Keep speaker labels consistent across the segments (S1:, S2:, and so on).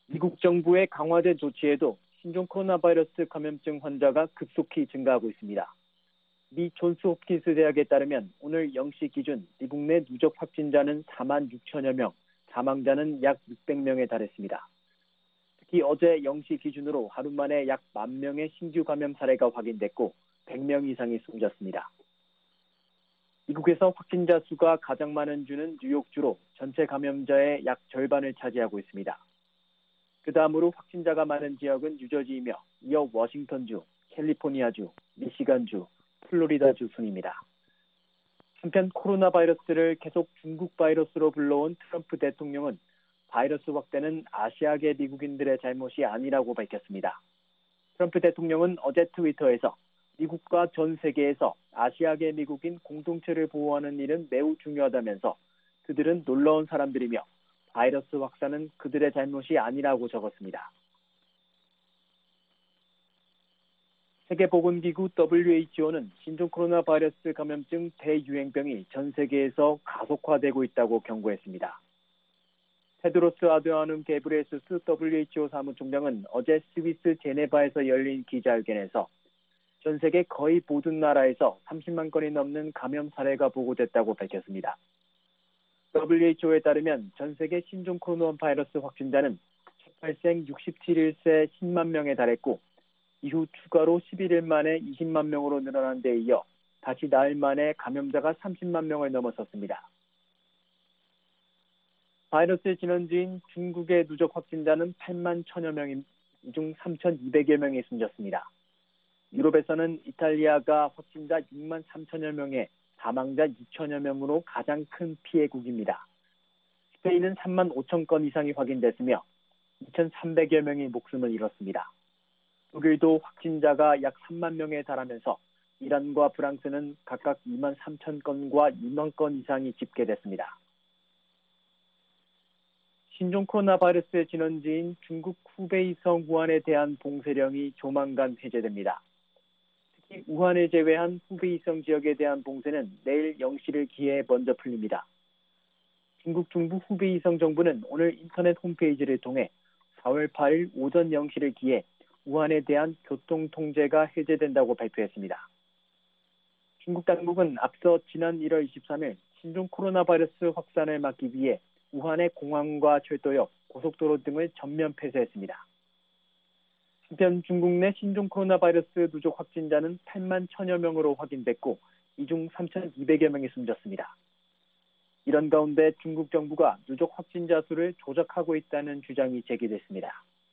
S1: 미국 정부의 강화된 조치에도 신종 코로나 바이러스 감염증 환자가 급속히 증가하고 있습니다. 미 존스 홉킨스 대학에 따르면 오늘 0시 기준 미국 내 누적 확진자는 4만 6천여 명, 사망자는 약 600명에 달했습니다. 특히 어제 0시 기준으로 하루 만에 약 10,000명의 신규 감염 사례가 확인됐고 100명 이상이 숨졌습니다. 미국에서 확진자 수가 가장 많은 주는 뉴욕주로 전체 감염자의 약 절반을 차지하고 있습니다. 그 다음으로 확진자가 많은 지역은 뉴저지이며 이어 워싱턴주, 캘리포니아주, 미시간주, 플로리다주 순입니다. 한편 코로나 바이러스를 계속 중국 바이러스로 불러온 트럼프 대통령은 바이러스 확대는 아시아계 미국인들의 잘못이 아니라고 밝혔습니다. 트럼프 대통령은 어제 트위터에서 미국과 전 세계에서 아시아계 미국인 공동체를 보호하는 일은 매우 중요하다면서 그들은 놀라운 사람들이며 바이러스 확산은 그들의 잘못이 아니라고 적었습니다. 세계보건기구 WHO는 신종 코로나 바이러스 감염증 대유행병이 전 세계에서 가속화되고 있다고 경고했습니다. 테드로스 아드하놈 게브리에수스 WHO 사무총장은 어제 스위스 제네바에서 열린 기자회견에서 전 세계 거의 모든 나라에서 30만 건이 넘는 감염 사례가 보고됐다고 밝혔습니다. WHO에 따르면 전 세계 신종 코로나 바이러스 확진자는 첫 발생 67일새 10만 명에 달했고 이후 추가로 11일 만에 20만 명으로 늘어난 데 이어 다시 나흘 만에 감염자가 30만 명을 넘어섰습니다. 바이러스의 진원지인 중국의 누적 확진자는 8만 1천여 명인 이 중 3,200여 명이 숨졌습니다. 유럽에서는 이탈리아가 확진자 6만 3천여 명에 사망자 2천여 명으로 가장 큰 피해국입니다. 스페인은 3만 5천 건 이상이 확인됐으며 2,300여 명이 목숨을 잃었습니다. 독일도 확진자가 약 3만 명에 달하면서 이란과 프랑스는 각각 2만 3천 건과 2만 건 이상이 집계됐습니다. 신종 코로나 바이러스의 진원지인 중국 후베이성 우한에 대한 봉쇄령이 조만간 해제됩니다. 특히 우한을 제외한 후베이성 지역에 대한 봉쇄는 내일 0시를 기해 먼저 풀립니다. 중국 중부 후베이성 정부는 오늘 인터넷 홈페이지를 통해 4월 8일 오전 0시를 기해 우한에 대한 교통 통제가 해제된다고 발표했습니다. 중국 당국은 앞서 지난 1월 23일 신종 코로나 바이러스 확산을 막기 위해 우한의 공항과 철도역, 고속도로 등을 전면 폐쇄했습니다. 한편 중국 내 신종 코로나 바이러스 누적 확진자는 8만 1천여 명으로 확인됐고 이 중 3,200여 명이 숨졌습니다. 이런 가운데 중국 정부가 누적 확진자 수를 조작하고 있다는 주장이 제기됐습니다.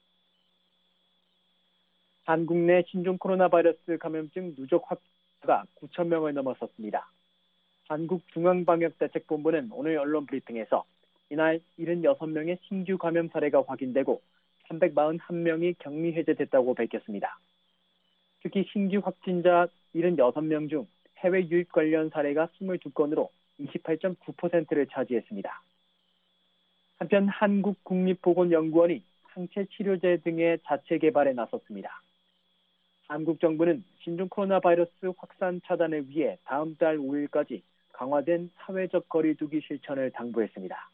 S1: 한국 내 신종 코로나 바이러스 감염증 누적 확진자가 9천 명을 넘어섰습니다. 한국중앙방역대책본부는 오늘 언론 브리핑에서 이날 76명의 신규 감염 사례가 확인되고 341명이 격리 해제됐다고 밝혔습니다. 특히 신규 확진자 76명 중 해외 유입 관련 사례가 22건으로 28.9%를 차지했습니다. 한편 한국국립보건연구원이 항체 치료제 등의 자체 개발에 나섰습니다. 한국 정부는 신종 코로나 바이러스 확산 차단을 위해 다음 달 5일까지 강화된 사회적 거리 두기 실천을 당부했습니다.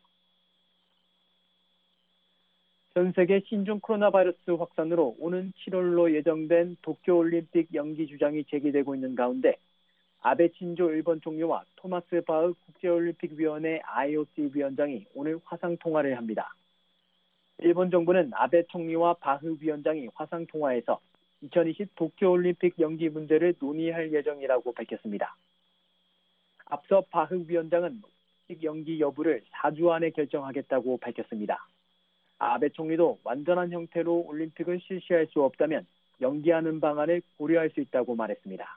S1: 전 세계 신종 코로나 바이러스 확산으로 오는 7월로 예정된 도쿄올림픽 연기 주장이 제기되고 있는 가운데 아베 신조 일본 총리와 토마스 바흐 국제올림픽위원회 IOC 위원장이 오늘 화상통화를 합니다. 일본 정부는 아베 총리와 바흐 위원장이 화상통화에서 2020 도쿄올림픽 연기 문제를 논의할 예정이라고 밝혔습니다. 앞서 바흐 위원장은 올림픽 연기 여부를 4주 안에 결정하겠다고 밝혔습니다. 아베 총리도 완전한 형태로 올림픽을 실시할 수 없다면 연기하는 방안을 고려할 수 있다고 말했습니다.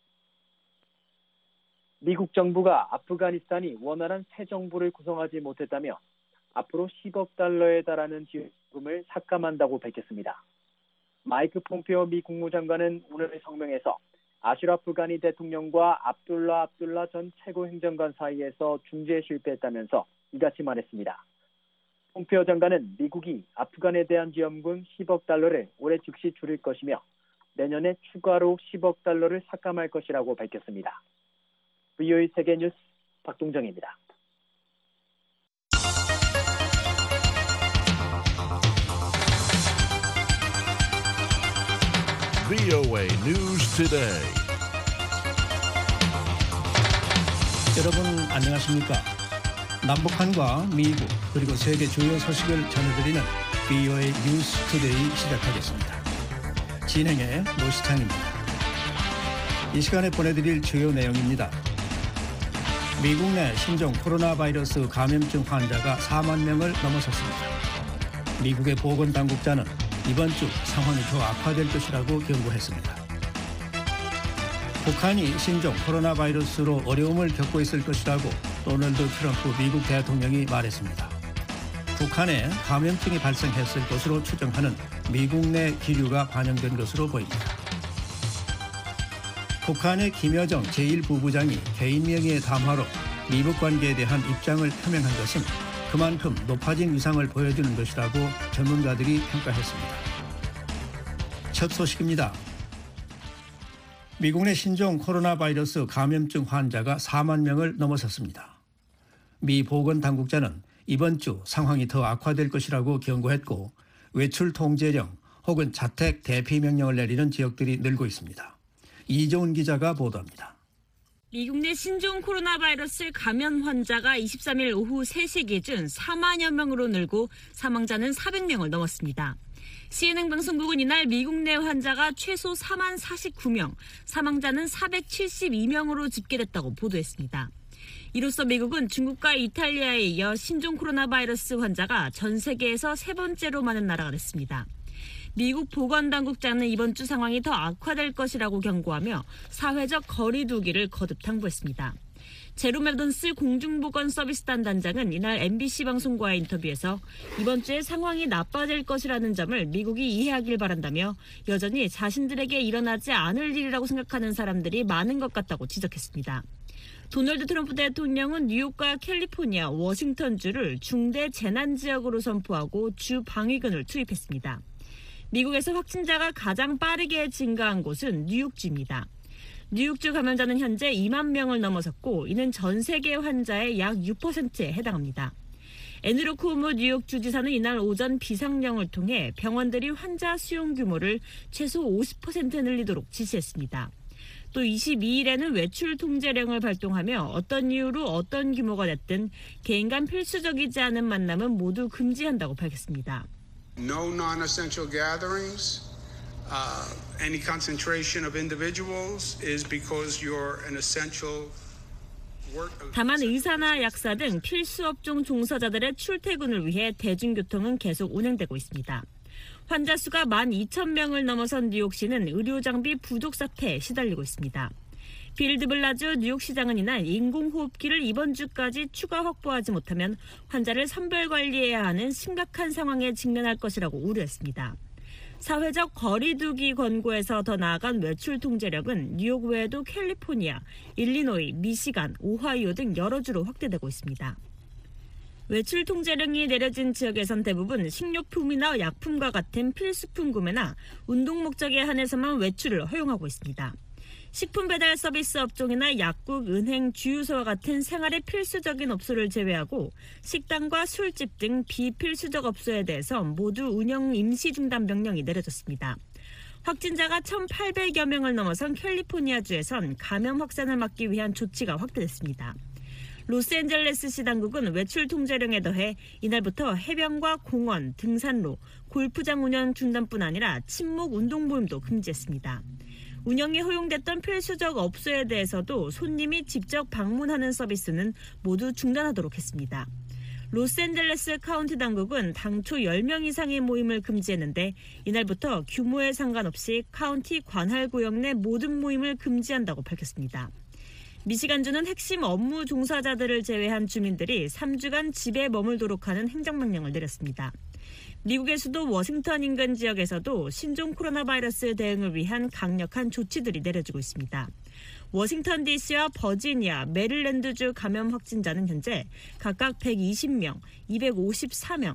S1: 미국 정부가 아프가니스탄이 원활한 새 정부를 구성하지 못했다며 앞으로 10억 달러에 달하는 지원금을 삭감한다고 밝혔습니다. 마이크 폼페오 미 국무장관은 오늘 성명에서 아슈라프 가니 대통령과 압둘라 전 최고행정관 사이에서 중재에 실패했다면서 이같이 말했습니다. 폼페오 장관은 미국이 아프간에 대한 지원금 10억 달러를 올해 즉시 줄일 것이며 내년에 추가로 10억 달러를 삭감할 것이라고 밝혔습니다. VOA 세계뉴스 박동정입니다.
S2: VOA News Today.
S3: 여러분 안녕하십니까? 남북한과 미국 그리고 세계 주요 소식을 전해드리는 VOA 뉴스 투데이 시작하겠습니다. 진행의 노시창입니다. 이 시간에 보내드릴 주요 내용입니다. 미국 내 신종 코로나 바이러스 감염증 환자가 4만 명을 넘어섰습니다. 미국의 보건당국자는 이번 주 상황이 더 악화될 것이라고 경고했습니다. 북한이 신종 코로나 바이러스로 어려움을 겪고 있을 것이라고 도널드 트럼프 미국 대통령이 말했습니다. 북한에 감염증이 발생했을 것으로 추정하는 미국 내 기류가 반영된 것으로 보입니다. 북한의 김여정 제1부부장이 개인 명의의 담화로 미북 관계에 대한 입장을 표명한 것은 그만큼 높아진 위상을 보여주는 것이라고 전문가들이 평가했습니다. 첫 소식입니다. 미국 내 신종 코로나 바이러스 감염증 환자가 4만 명을 넘어섰습니다. 미 보건당국자는 이번 주 상황이 더 악화될 것이라고 경고했고 외출 통제령 혹은 자택 대피 명령을 내리는 지역들이 늘고 있습니다. 이종훈 기자가 보도합니다.
S4: 미국 내 신종 코로나 바이러스 감염 환자가 23일 오후 3시 기준 4만여 명으로 늘고 사망자는 400명을 넘었습니다. CNN 방송국은 이날 미국 내 환자가 최소 4만 49명, 사망자는 472명으로 집계됐다고 보도했습니다. 이로써 미국은 중국과 이탈리아에 이어 신종 코로나 바이러스 환자가 전 세계에서 세 번째로 많은 나라가 됐습니다. 미국 보건당국자는 이번 주 상황이 더 악화될 것이라고 경고하며 사회적 거리 두기를 거듭 당부했습니다. 제로 맥던스 공중보건서비스 담당자는 이날 MBC 방송과의 인터뷰에서 이번 주에 상황이 나빠질 것이라는 점을 미국이 이해하길 바란다며 여전히 자신들에게 일어나지 않을 일이라고 생각하는 사람들이 많은 것 같다고 지적했습니다. 도널드 트럼프 대통령은 뉴욕과 캘리포니아, 워싱턴주를 중대 재난지역으로 선포하고 주 방위군을 투입했습니다. 미국에서 확진자가 가장 빠르게 증가한 곳은 뉴욕주입니다. 뉴욕주 감염자는 현재 2만 명을 넘어섰고 이는 전 세계 환자의 약 6%에 해당합니다. 애드류 쿠오모 뉴욕 주지사는 이날 오전 비상령을 통해 병원들이 환자 수용 규모를 최소 50% 늘리도록 지시했습니다. 또 22일에는 외출 통제령을 발동하며 어떤 이유로 어떤 규모가 됐든 개인 간 필수적이지 않은 만남은 모두 금지한다고 밝혔습니다.
S5: No non-essential gatherings. Any concentration of individuals is because you're an essential work.
S4: 다만 의사나 약사 등 필수 업종 종사자들의 출퇴근을 위해 대중교통은 계속 운행되고 있습니다. 환자 수가 12,000명을 넘어선 뉴욕시는 의료 장비 부족 사태에 시달리고 있습니다. 빌 드블라주 뉴욕시장은 이날 인공호흡기를 이번 주까지 추가 확보하지 못하면 환자를 선별 관리해야 하는 심각한 상황에 직면할 것이라고 우려했습니다. 사회적 거리 두기 권고에서 더 나아간 외출 통제력은 뉴욕 외에도 캘리포니아, 일리노이, 미시간, 오하이오 등 여러 주로 확대되고 있습니다. 외출 통제령이 내려진 지역에선 대부분 식료품이나 약품과 같은 필수품 구매나 운동 목적에 한해서만 외출을 허용하고 있습니다. 식품 배달 서비스 업종이나 약국, 은행, 주유소와 같은 생활에 필수적인 업소를 제외하고 식당과 술집 등 비필수적 업소에 대해서 모두 운영 임시 중단 명령이 내려졌습니다. 확진자가 1,800여 명을 넘어선 캘리포니아주에선 감염 확산을 막기 위한 조치가 확대됐습니다. 로스앤젤레스시 당국은 외출 통제령에 더해 이날부터 해변과 공원, 등산로, 골프장 운영 중단뿐 아니라 친목 운동 모임도 금지했습니다. 운영이 허용됐던 필수적 업소에 대해서도 손님이 직접 방문하는 서비스는 모두 중단하도록 했습니다. 로스앤젤레스 카운티 당국은 당초 10명 이상의 모임을 금지했는데 이날부터 규모에 상관없이 카운티 관할 구역 내 모든 모임을 금지한다고 밝혔습니다. 미시간주는 핵심 업무 종사자들을 제외한 주민들이 3주간 집에 머물도록 하는 행정명령을 내렸습니다. 미국의 수도 워싱턴 인근 지역에서도 신종 코로나 바이러스 대응을 위한 강력한 조치들이 내려지고 있습니다. 워싱턴 DC와 버지니아, 메릴랜드주 감염 확진자는 현재 각각 120명, 254명,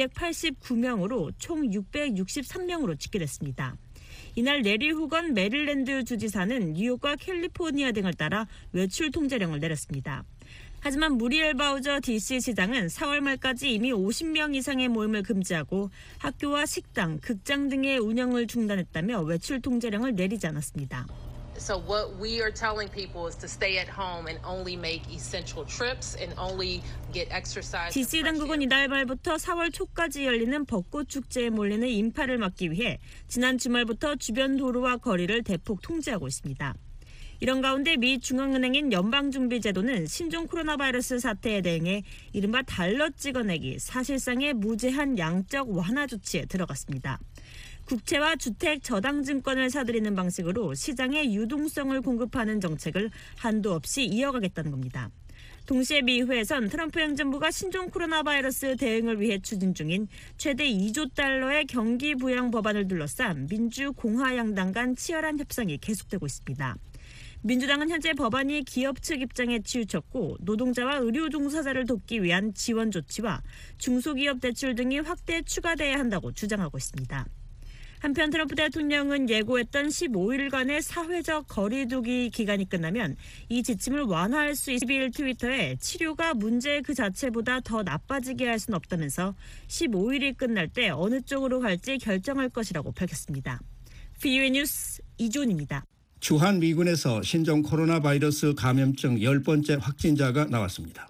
S4: 289명으로 총 663명으로 집계됐습니다. 이날 레리 후건 메릴랜드 주지사는 뉴욕과 캘리포니아 등을 따라 외출 통제령을 내렸습니다. 하지만 무리엘 바우저 DC 시장은 4월 말까지 이미 50명 이상의 모임을 금지하고 학교와 식당, 극장 등의 운영을 중단했다며 외출 통제령을 내리지 않았습니다.
S6: So what we are telling people is to stay at home and only make essential trips and only get exercise.
S4: DC 당국은 이달 말부터 4월 초까지 열리는 벚꽃 축제에 몰리는 인파를 막기 위해 지난 주말부터 주변 도로와 거리를 대폭 통제하고 있습니다. 이런 가운데 미 중앙은행인 연방준비제도는 신종 코로나 바이러스 사태에 대응해 이른바 달러 찍어내기, 사실상의 무제한 양적 완화 조치에 들어갔습니다. 국채와 주택 저당증권을 사들이는 방식으로 시장의 유동성을 공급하는 정책을 한도 없이 이어가겠다는 겁니다. 동시에 미 의회에선 트럼프 행정부가 신종 코로나 바이러스 대응을 위해 추진 중인 최대 2조 달러의 경기 부양 법안을 둘러싼 민주 공화 양당 간 치열한 협상이 계속되고 있습니다. 민주당은 현재 법안이 기업 측 입장에 치우쳤고 노동자와 의료 종사자를 돕기 위한 지원 조치와 중소기업 대출 등이 확대 추가돼야 한다고 주장하고 있습니다. 한편 트럼프 대통령은 예고했던 15일간의 사회적 거리두기 기간이 끝나면 이 지침을 완화할 수 있을 12일 트위터에 치료가 문제 그 자체보다 더 나빠지게 할 수는 없다면서 15일이 끝날 때 어느 쪽으로 갈지 결정할 것이라고 밝혔습니다. VOA 뉴스 이존입니다.
S3: 주한 미군에서 신종 코로나 바이러스 감염증 10번째 확진자가 나왔습니다.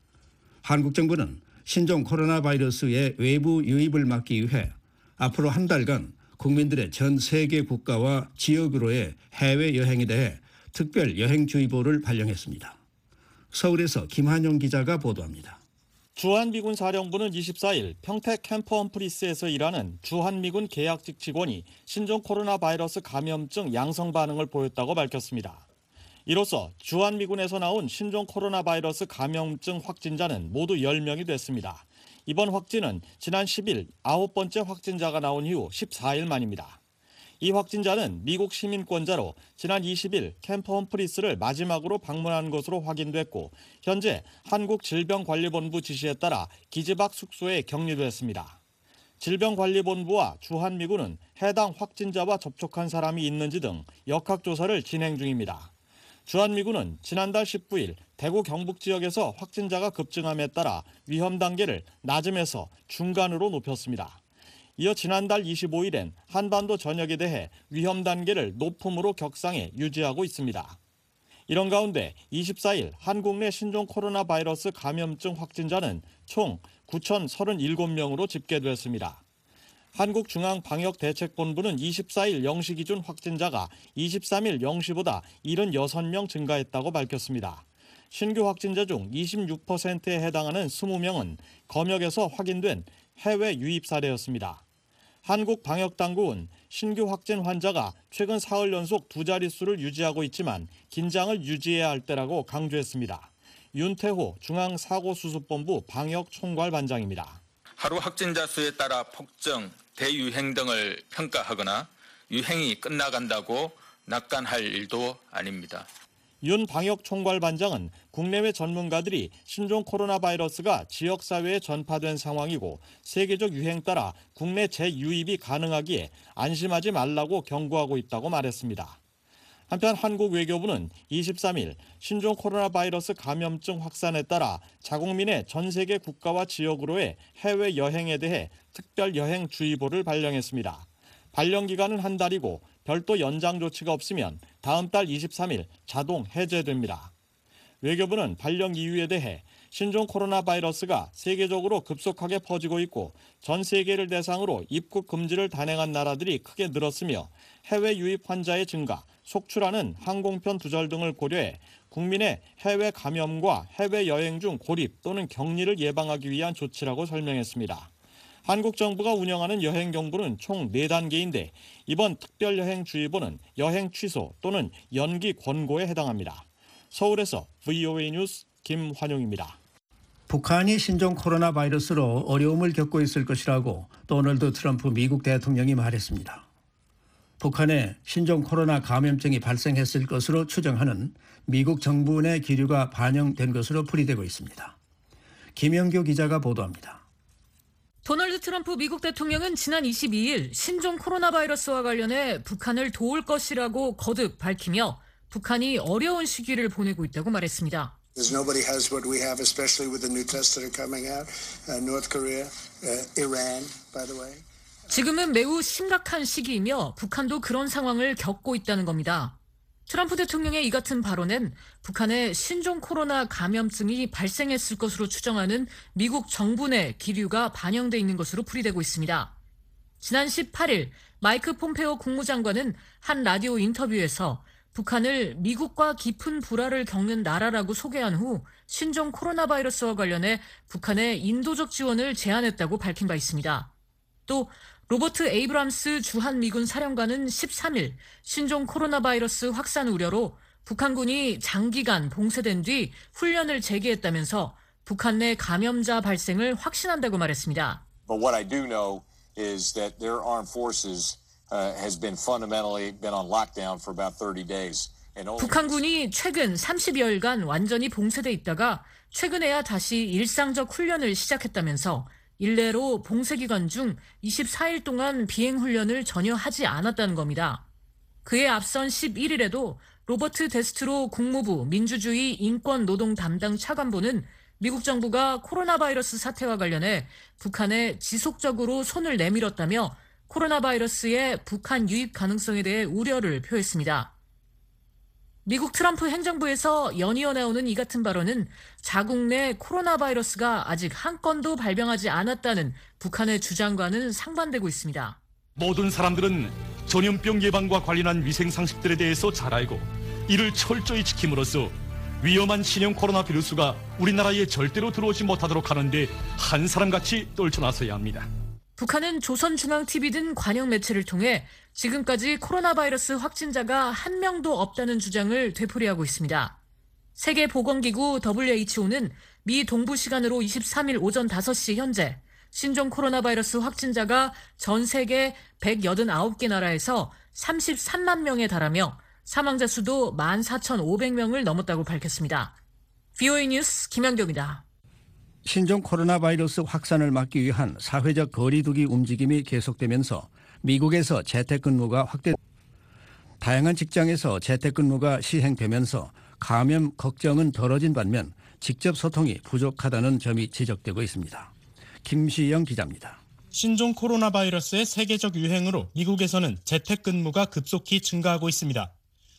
S3: 한국 정부는 신종 코로나 바이러스의 외부 유입을 막기 위해 앞으로 한 달간 국민들의 전 세계 국가와 지역으로의 해외여행에 대해 특별 여행주의보를 발령했습니다. 서울에서 김한용 기자가 보도합니다.
S7: 주한미군 사령부는 24일 평택 캠프 험프리스에서 일하는 주한미군 계약직 직원이 신종 코로나 바이러스 감염증 양성 반응을 보였다고 밝혔습니다. 이로써 주한미군에서 나온 신종 코로나 바이러스 감염증 확진자는 모두 10명이 됐습니다. 이번 확진은 지난 10일 9번째 확진자가 나온 이후 14일 만입니다. 이 확진자는 미국 시민권자로 지난 20일 캠프 험프리스를 마지막으로 방문한 것으로 확인됐고 현재 한국질병관리본부 지시에 따라 기지박 숙소에 격리됐습니다. 질병관리본부와 주한미군은 해당 확진자와 접촉한 사람이 있는지 등 역학조사를 진행 중입니다. 주한미군은 지난달 19일 대구 경북 지역에서 확진자가 급증함에 따라 위험 단계를 낮음에서 중간으로 높였습니다. 이어 지난달 25일엔 한반도 전역에 대해 위험 단계를 높음으로 격상해 유지하고 있습니다. 이런 가운데 24일 한국 내 신종 코로나 바이러스 감염증 확진자는 총 9,037명으로 집계됐습니다. 한국중앙방역대책본부는 24일 0시 기준 확진자가 23일 0시보다 76명 증가했다고 밝혔습니다. 신규 확진자 중 26%에 해당하는 20명은 검역에서 확인된 해외 유입 사례였습니다. 한국방역당국은 신규 확진 환자가 최근 사흘 연속 두 자릿수를 유지하고 있지만 긴장을 유지해야 할 때라고 강조했습니다. 윤태호 중앙사고수습본부 방역총괄반장입니다.
S8: 하루 확진자 수에 따라 폭증, 대유행 등을 평가하거나 유행이 끝나간다고 낙관할 일도 아닙니다.
S7: 윤 방역총괄반장은 국내외 전문가들이 신종 코로나 바이러스가 지역사회에 전파된 상황이고 세계적 유행 따라 국내 재유입이 가능하기에 안심하지 말라고 경고하고 있다고 말했습니다. 한편 한국 외교부는 23일 신종 코로나 바이러스 감염증 확산에 따라 자국민의 전 세계 국가와 지역으로의 해외 여행에 대해 특별 여행주의보를 발령했습니다. 발령 기간은 한 달이고 별도 연장 조치가 없으면 다음 달 23일 자동 해제됩니다. 외교부는 발령 이유에 대해 신종 코로나 바이러스가 세계적으로 급속하게 퍼지고 있고 전 세계를 대상으로 입국 금지를 단행한 나라들이 크게 늘었으며 해외 유입 환자의 증가, 속출하는 항공편 두절 등을 고려해 국민의 해외 감염과 해외 여행 중 고립 또는 격리를 예방하기 위한 조치라고 설명했습니다. 한국 정부가 운영하는 여행 경보는 총 4단계인데 이번 특별여행주의보는 여행 취소 또는 연기 권고에 해당합니다. 서울에서 VOA 뉴스 김환용입니다.
S3: 북한이 신종 코로나 바이러스로 어려움을 겪고 있을 것이라고 도널드 트럼프 미국 대통령이 말했습니다. 북한에 신종 코로나 감염증이 발생했을 것으로 추정하는 미국 정부 내 기류가 반영된 것으로 풀이되고 있습니다. 김영규 기자가 보도합니다.
S9: 도널드 트럼프 미국 대통령은 지난 22일 신종 코로나 바이러스와 관련해 북한을 도울 것이라고 거듭 밝히며 북한이 어려운 시기를 보내고 있다고 말했습니다.
S10: There's nobody has what we have, especially with the new tests that are coming out. North Korea, Iran, by the way.
S9: 지금은 매우 심각한 시기이며 북한도 그런 상황을 겪고 있다는 겁니다. 트럼프 대통령의 이 같은 발언은 북한에 신종 코로나 감염증이 발생했을 것으로 추정하는 미국 정부 내 기류가 반영돼 있는 것으로 풀이되고 있습니다. 지난 18일 마이크 폼페오 국무장관은 한 라디오 인터뷰에서 북한을 미국과 깊은 불화를 겪는 나라라고 소개한 후 신종 코로나 바이러스와 관련해 북한의 인도적 지원을 제안했다고 밝힌 바 있습니다. 또 로버트 에이브람스 주한미군 사령관은 13일 신종 코로나 바이러스 확산 우려로 북한군이 장기간 봉쇄된 뒤 훈련을 재개했다면서 북한 내 감염자 발생을 확신한다고 말했습니다.
S11: But what I do know is that their armed forces has been fundamentally been on lockdown for about 30 days.
S9: 북한군이 최근 30여일간 완전히 봉쇄돼 있다가 최근에야 다시 일상적 훈련을 시작했다면서 일례로 봉쇄 기간 중 24일 동안 비행 훈련을 전혀 하지 않았다는 겁니다. 그에 앞선 11일에도 로버트 데스트로 국무부 민주주의 인권 노동 담당 차관보는 미국 정부가 코로나 바이러스 사태와 관련해 북한에 지속적으로 손을 내밀었다며 코로나 바이러스의 북한 유입 가능성에 대해 우려를 표했습니다. 미국 트럼프 행정부에서 연이어 나오는 이 같은 발언은 자국 내 코로나 바이러스가 아직 한 건도 발병하지 않았다는 북한의 주장과는 상반되고 있습니다.
S12: 모든 사람들은 전염병 예방과 관련한 위생 상식들에 대해서 잘 알고 이를 철저히 지킴으로써 위험한 신형 코로나 바이러스가 우리나라에 절대로 들어오지 못하도록 하는데 한 사람같이 떨쳐나서야 합니다.
S9: 북한은 조선중앙TV 등 관영 매체를 통해 지금까지 코로나 바이러스 확진자가 한 명도 없다는 주장을 되풀이하고 있습니다. 세계보건기구 WHO는 미 동부 시간으로 23일 오전 5시 현재 신종 코로나 바이러스 확진자가 전 세계 189개 나라에서 33만 명에 달하며 사망자 수도 14,500명을 넘었다고 밝혔습니다. VOA 뉴스 김현경입니다.
S3: 신종 코로나 바이러스 확산을 막기 위한 사회적 거리 두기 움직임이 계속되면서 미국에서 재택근무가 다양한 직장에서 재택근무가 시행되면서 감염 걱정은 덜어진 반면 직접 소통이 부족하다는 점이 지적되고 있습니다. 김시영 기자입니다.
S7: 신종 코로나 바이러스의 세계적 유행으로 미국에서는 재택근무가 급속히 증가하고 있습니다.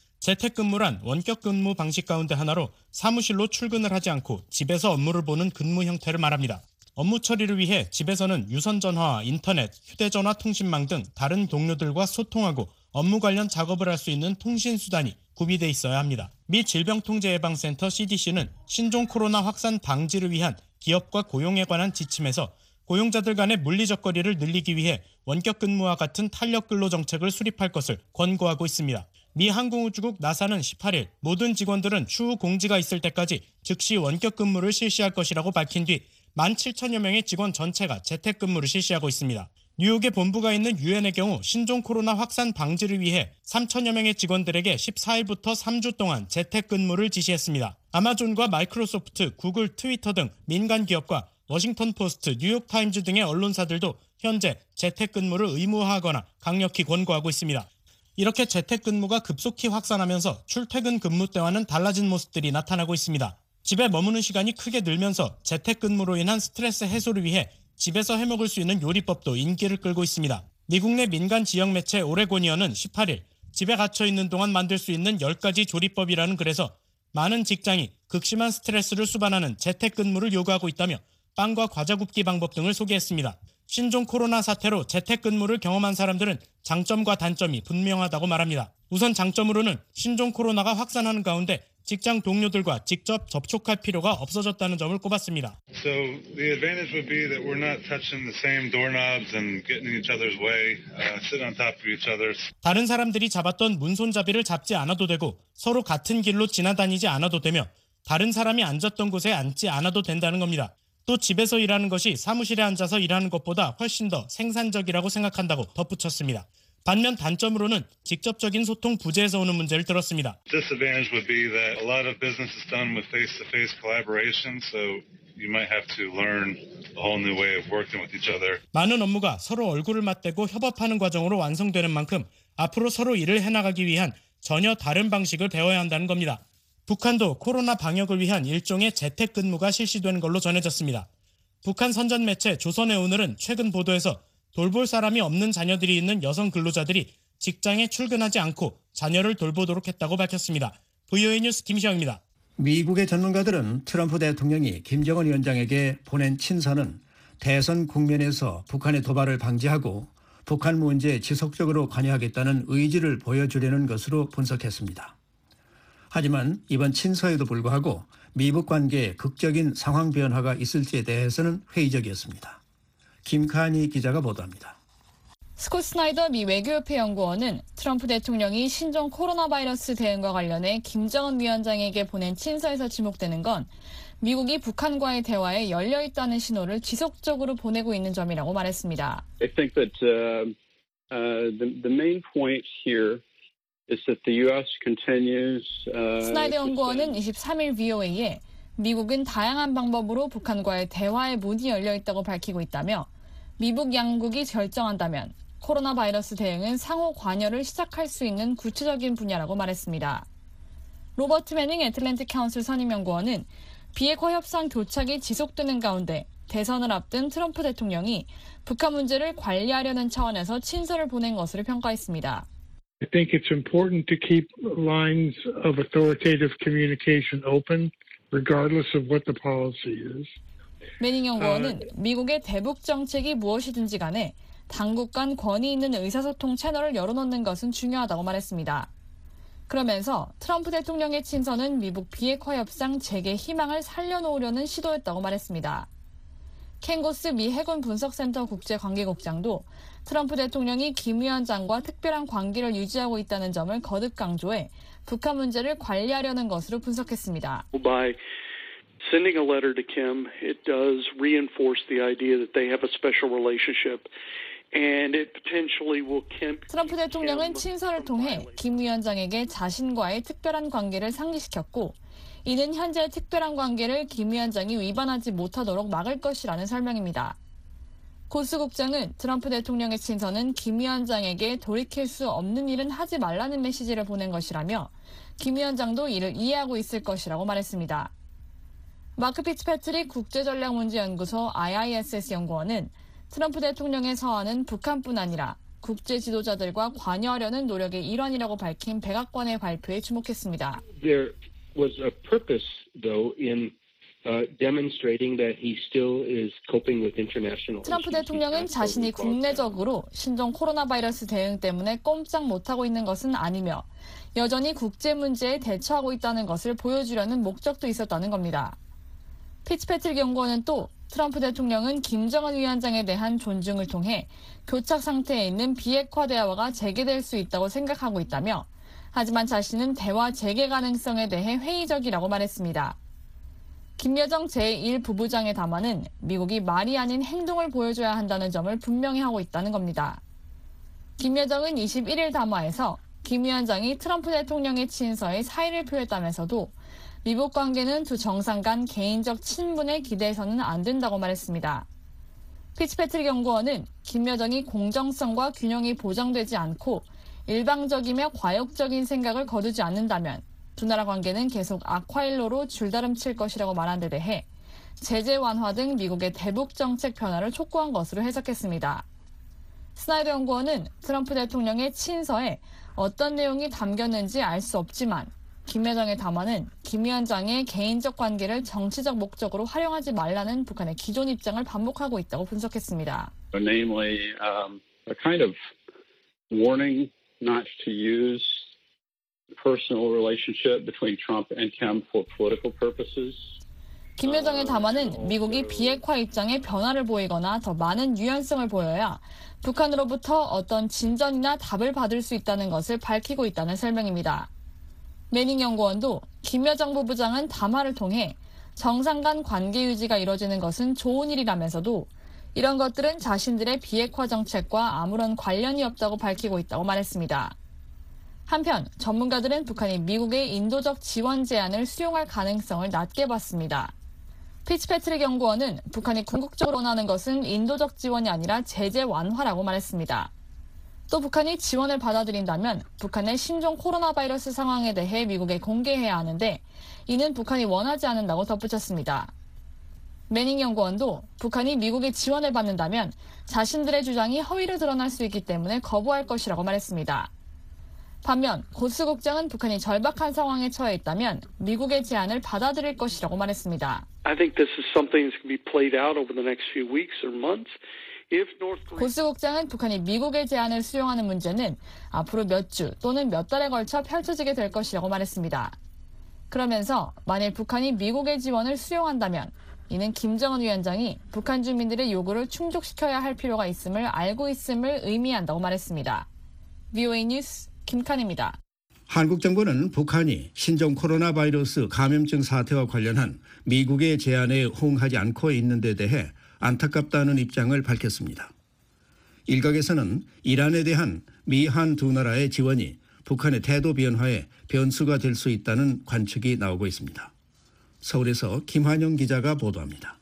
S7: 재택근무란 원격근무 방식 가운데 하나로 사무실로 출근을 하지 않고 집에서 업무를 보는 근무 형태를 말합니다. 업무 처리를 위해 집에서는 유선전화와 인터넷, 휴대전화 통신망 등 다른 동료들과 소통하고 업무 관련 작업을 할 수 있는 통신수단이 구비돼 있어야 합니다. 미 질병통제예방센터 CDC는 신종 코로나 확산 방지를 위한 기업과 고용에 관한 지침에서 고용자들 간의 물리적 거리를 늘리기 위해 원격근무와 같은 탄력근로 정책을 수립할 것을 권고하고 있습니다. 미 항공우주국 나사는 18일 모든 직원들은 추후 공지가 있을 때까지 즉시 원격근무를 실시할 것이라고 밝힌 뒤 17,000여 명의 직원 전체가 재택근무를 실시하고 있습니다. 뉴욕에 본부가 있는 유엔의 경우 신종 코로나 확산 방지를 위해 3,000여 명의 직원들에게 14일부터 3주 동안 재택근무를 지시했습니다. 아마존과 마이크로소프트, 구글, 트위터 등 민간 기업과 워싱턴 포스트, 뉴욕타임즈 등의 언론사들도 현재 재택근무를 의무화하거나 강력히 권고하고 있습니다. 이렇게 재택근무가 급속히 확산하면서 출퇴근 근무 때와는 달라진 모습들이 나타나고 있습니다. 집에 머무는 시간이 크게 늘면서 재택근무로 인한 스트레스 해소를 위해 집에서 해먹을 수 있는 요리법도 인기를 끌고 있습니다. 미국 내 민간 지역 매체 오레고니언은 18일 집에 갇혀 있는 동안 만들 수 있는 10가지 조리법이라는 글에서 많은 직장이 극심한 스트레스를 수반하는 재택근무를 요구하고 있다며 빵과 과자 굽기 방법 등을 소개했습니다. 신종 코로나 사태로 재택근무를 경험한 사람들은 장점과 단점이 분명하다고 말합니다. 우선 장점으로는 신종 코로나가 확산하는 가운데 직장 동료들과 직접 접촉할 필요가 없어졌다는 점을 꼽았습니다.
S13: So the advantage would be that we're not touching the same doorknobs and getting in each other's way, sit on top of each other.
S7: 다른 사람들이 잡았던 문손잡이를 잡지 않아도 되고 서로 같은 길로 지나다니지 않아도 되며 다른 사람이 앉았던 곳에 앉지 않아도 된다는 겁니다. 또 집에서 일하는 것이 사무실에 앉아서 일하는 것보다 훨씬 더 생산적이라고 생각한다고 덧붙였습니다. 반면 단점으로는 직접적인 소통 부재에서 오는 문제를 들었습니다.
S13: Disadvantage would be that a lot of business is done with face-to-face collaboration, so you might have to learn a whole new way of working with each other.
S7: 많은 업무가 서로 얼굴을 맞대고 협업하는 과정으로 완성되는 만큼 앞으로 서로 일을 해나가기 위한 전혀 다른 방식을 배워야 한다는 겁니다.
S14: 북한도 코로나 방역을 위한 일종의 재택근무가 실시된 걸로 전해졌습니다. 북한 선전 매체 조선의 오늘은 최근 보도에서 돌볼 사람이 없는 자녀들이 있는 여성 근로자들이 직장에 출근하지 않고 자녀를 돌보도록 했다고 밝혔습니다. VOA 뉴스 김시영입니다.
S3: 미국의 전문가들은 트럼프 대통령이 김정은 위원장에게 보낸 친서는 대선 국면에서 북한의 도발을 방지하고 북한 문제에 지속적으로 관여하겠다는 의지를 보여주려는 것으로 분석했습니다. 하지만 이번 친서에도 불구하고 미북 관계에 극적인 상황 변화가 있을지에 대해서는 회의적이었습니다. 김칸희 기자가 보도합니다.
S15: 스콧 스나이더 미 외교협회 연구원은 트럼프 대통령이 신종 코로나 바이러스 대응과 관련해 김정은 위원장에게 보낸 친서에서 지목되는 건 미국이 북한과의 대화에 열려 있다는 신호를 지속적으로 보내고 있는 점이라고 말했습니다.
S16: I think that the main point here is that the U.S. continues.
S15: 스나이더 연구원은 23일 VOA에 미국은 다양한 방법으로 북한과의 대화의 문이 열려 있다고 밝히고 있다며 미북 양국이 결정한다면 코로나 바이러스 대응은 상호 관여를 시작할 수 있는 구체적인 분야라고 말했습니다. 로버트 매닝 애틀랜틱 카운슬 선임연구원은 비핵화 협상 교착이 지속되는 가운데 대선을 앞둔 트럼프 대통령이 북한 문제를 관리하려는 차원에서 친서를 보낸 것으로 평가했습니다.
S17: I think it's important to keep lines of authoritative communication open, regardless of what the policy is.
S15: 매닝 연구원은 미국의 대북 정책이 무엇이든지 간에 당국 간 권위 있는 의사소통 채널을 열어놓는 것은 중요하다고 말했습니다. 그러면서 트럼프 대통령의 친서는 미북 비핵화 협상 재개 희망을 살려놓으려는 시도였다고 말했습니다. 켄 고스 미 해군 분석센터 국제관계국장도 트럼프 대통령이 김 위원장과 특별한 관계를 유지하고 있다는 점을 거듭 강조해 북한 문제를 관리하려는 것으로 분석했습니다.
S18: By sending a letter to Kim, it does reinforce the idea that they have a special relationship. And it potentially will
S15: 트럼프 대통령은 친서를 통해 김 위원장에게 자신과의 특별한 관계를 상기시켰고 이는 현재의 특별한 관계를 김 위원장이 위반하지 못하도록 막을 것이라는 설명입니다. 고스 국장은 트럼프 대통령의 친서는 김 위원장에게 돌이킬 수 없는 일은 하지 말라는 메시지를 보낸 것이라며 김 위원장도 이를 이해하고 있을 것이라고 말했습니다. 마크 피츠패트릭 국제전략문제연구소 IISS 연구원은 트럼프 대통령의 서한은 북한뿐 아니라 국제 지도자들과 관여하려는 노력의 일환이라고 밝힌 백악관의 발표에 주목했습니다.
S19: There was a purpose, though, in demonstrating that he still is coping with international.
S15: 트럼프 대통령은 자신이 국내적으로 신종 코로나 바이러스 대응 때문에 꼼짝 못하고 있는 것은 아니며 여전히 국제 문제에 대처하고 있다는 것을 보여주려는 목적도 있었다는 겁니다. 피츠패트릭 연구원은 또 트럼프 대통령은 김정은 위원장에 대한 존중을 통해 교착 상태에 있는 비핵화 대화가 재개될 수 있다고 생각하고 있다며 하지만 자신은 대화 재개 가능성에 대해 회의적이라고 말했습니다. 김여정 제1부부장의 담화는 미국이 말이 아닌 행동을 보여줘야 한다는 점을 분명히 하고 있다는 겁니다. 김여정은 21일 담화에서 김 위원장이 트럼프 대통령의 친서에 사의를 표했다면서도 미북 관계는 두 정상 간 개인적 친분에 기대해서는 안 된다고 말했습니다. 피츠패트릭 연구원은 김 여정이 공정성과 균형이 보장되지 않고 일방적이며 과욕적인 생각을 거두지 않는다면 두 나라 관계는 계속 악화일로로 줄다름칠 것이라고 말한 데 대해 제재 완화 등 미국의 대북 정책 변화를 촉구한 것으로 해석했습니다. 스나이더 연구원은 트럼프 대통령의 친서에 어떤 내용이 담겼는지 알 수 없지만 김 여정의 담화는 김 위원장의 개인적 관계를 정치적 목적으로 활용하지 말라는 북한의 기존 입장을 반복하고 있다고 분석했습니다.
S16: Namely, a kind of warning not to use personal relationship between Trump and Kim for political purposes.
S15: 김 여정의 담화는 미국이 비핵화 입장에 변화를 보이거나 더 많은 유연성을 보여야 북한으로부터 어떤 진전이나 답을 받을 수 있다는 것을 밝히고 있다는 설명입니다. 매닝 연구원도 김 여정 부부장은 담화를 통해 정상 간 관계 유지가 이뤄지는 것은 좋은 일이라면서도 이런 것들은 자신들의 비핵화 정책과 아무런 관련이 없다고 밝히고 있다고 말했습니다. 한편 전문가들은 북한이 미국의 인도적 지원 제안을 수용할 가능성을 낮게 봤습니다. 피츠패트릭 연구원은 북한이 궁극적으로 원하는 것은 인도적 지원이 아니라 제재 완화라고 말했습니다. 또 북한이 지원을 받아들인다면 북한의 신종 코로나 바이러스 상황에 대해 미국에 공개해야 하는데 이는 북한이 원하지 않는다고 덧붙였습니다. 매닝 연구원도 북한이 미국의 지원을 받는다면 자신들의 주장이 허위로 드러날 수 있기 때문에 거부할 것이라고 말했습니다. 반면 고스 국장은 북한이 절박한 상황에 처해 있다면 미국의 제안을 받아들일 것이라고 말했습니다.
S18: I think this is something that's going to be played out over the next few weeks or months.
S15: 고스 국장은 북한이 미국의 제안을 수용하는 문제는 앞으로 몇 주 또는 몇 달에 걸쳐 펼쳐지게 될 것이라고 말했습니다. 그러면서 만일 북한이 미국의 지원을 수용한다면 이는 김정은 위원장이 북한 주민들의 요구를 충족시켜야 할 필요가 있음을 알고 있음을 의미한다고 말했습니다. VOA 뉴스 김칸입니다.
S3: 한국 정부는 북한이 신종 코로나 바이러스 감염증 사태와 관련한 미국의 제안에 호응하지 않고 있는 데 대해 안타깝다는 입장을 밝혔습니다. 일각에서는 이란에 대한 미한 두 나라의 지원이 북한의 태도 변화에 변수가 될 수 있다는 관측이 나오고 있습니다. 서울에서 김환영 기자가 보도합니다.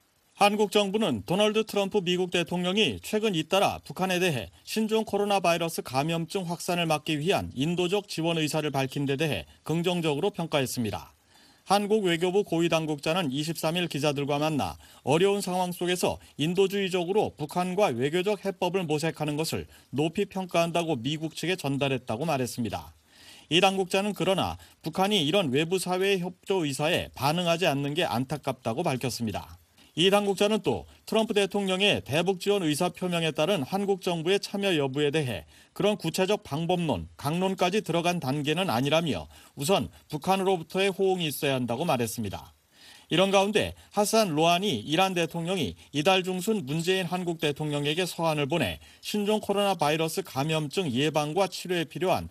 S7: 한국 정부는 도널드 트럼프 미국 대통령이 최근 잇따라 북한에 대해 신종 코로나 바이러스 감염증 확산을 막기 위한 인도적 지원 의사를 밝힌 데 대해 긍정적으로 평가했습니다. 한국 외교부 고위당국자는 23일 기자들과 만나 어려운 상황 속에서 인도주의적으로 북한과 외교적 해법을 모색하는 것을 높이 평가한다고 미국 측에 전달했다고 말했습니다. 이 당국자는 그러나 북한이 이런 외부 사회의 협조 의사에 반응하지 않는 게 안타깝다고 밝혔습니다. 이 당국자는 또 트럼프 대통령의 대북 지원 의사 표명에 따른 한국 정부의 참여 여부에 대해 그런 구체적 방법론, 강론까지 들어간 단계는 아니라며 우선 북한으로부터의 호응이 있어야 한다고 말했습니다. 이런 가운데 하산 로하니 이란 대통령이 이달 중순 문재인 한국 대통령에게 서한을 보내 신종 코로나 바이러스 감염증 예방과 치료에 필요한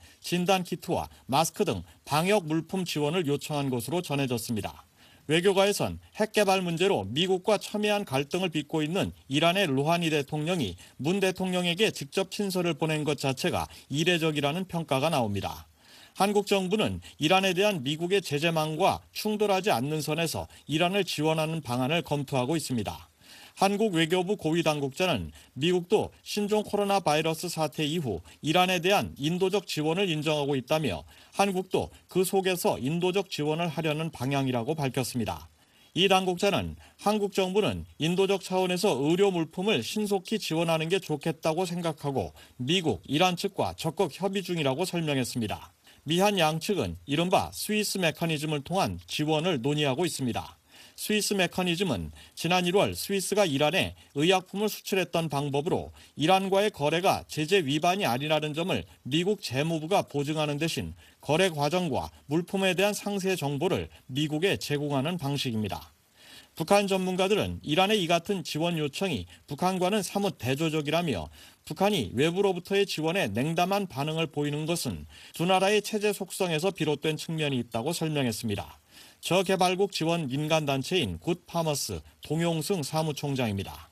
S7: 진단키트와 마스크 등 방역 물품 지원을 요청한 것으로 전해졌습니다. 외교가에선 핵 개발 문제로 미국과 첨예한 갈등을 빚고 있는 이란의 루하니 대통령이 문 대통령에게 직접 친서를 보낸 것 자체가 이례적이라는 평가가 나옵니다. 한국 정부는 이란에 대한 미국의 제재망과 충돌하지 않는 선에서 이란을 지원하는 방안을 검토하고 있습니다. 한국 외교부 고위당국자는 미국도 신종 코로나 바이러스 사태 이후 이란에 대한 인도적 지원을 인정하고 있다며 한국도 그 속에서 인도적 지원을 하려는 방향이라고 밝혔습니다. 이 당국자는 한국 정부는 인도적 차원에서 의료 물품을 신속히 지원하는 게 좋겠다고 생각하고 미국, 이란 측과 적극 협의 중이라고 설명했습니다. 미한 양측은 이른바 스위스 메커니즘을 통한 지원을 논의하고 있습니다. 스위스 메커니즘은 지난 1월 스위스가 이란에 의약품을 수출했던 방법으로 이란과의 거래가 제재 위반이 아니라는 점을 미국 재무부가 보증하는 대신 거래 과정과 물품에 대한 상세 정보를 미국에 제공하는 방식입니다. 북한 전문가들은 이란의 이 같은 지원 요청이 북한과는 사뭇 대조적이라며 북한이 외부로부터의 지원에 냉담한 반응을 보이는 것은 두 나라의 체제 속성에서 비롯된 측면이 있다고 설명했습니다. 저개발국 지원 민간단체인 굿파머스 동용승 사무총장입니다.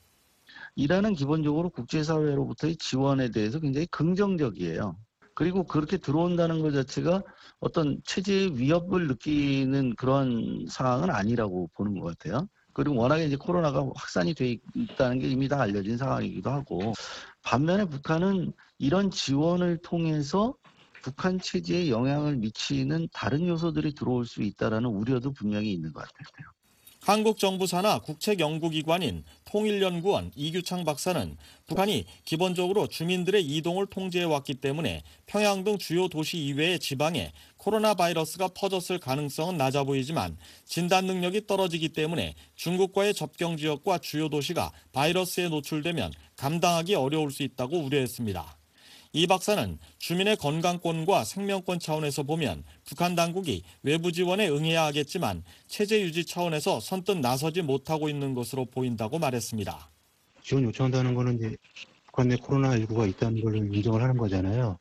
S20: 이란은 기본적으로 국제사회로부터의 지원에 대해서 굉장히 긍정적이에요. 그리고 그렇게 들어온다는 것 자체가 어떤 체제의 위협을 느끼는 그런 상황은 아니라고 보는 것 같아요. 그리고 워낙에 이제 코로나가 확산이 돼 있다는 게 이미 다 알려진 상황이기도 하고, 반면에 북한은 이런 지원을 통해서 북한 체제에 영향을 미치는 다른 요소들이 들어올 수 있다는 우려도 분명히 있는 것 같아요.
S7: 한국 정부 산하 국책연구기관인 통일연구원 이규창 박사는 북한이 기본적으로 주민들의 이동을 통제해왔기 때문에 평양 등 주요 도시 이외의 지방에 코로나 바이러스가 퍼졌을 가능성은 낮아 보이지만 진단 능력이 떨어지기 때문에 중국과의 접경 지역과 주요 도시가 바이러스에 노출되면 감당하기 어려울 수 있다고 우려했습니다. 이 박사는 주민의 건강권과 생명권 차원에서 보면 북한 당국이 외부 지원에 응해야 하겠지만 체제 유지 차원에서 선뜻 나서지 못하고 있는 것으로 보인다고 말했습니다.
S21: 지원 요청한다는 거는 이제 북한 내 코로나19가 있다는 걸 인정을 하는 거잖아요.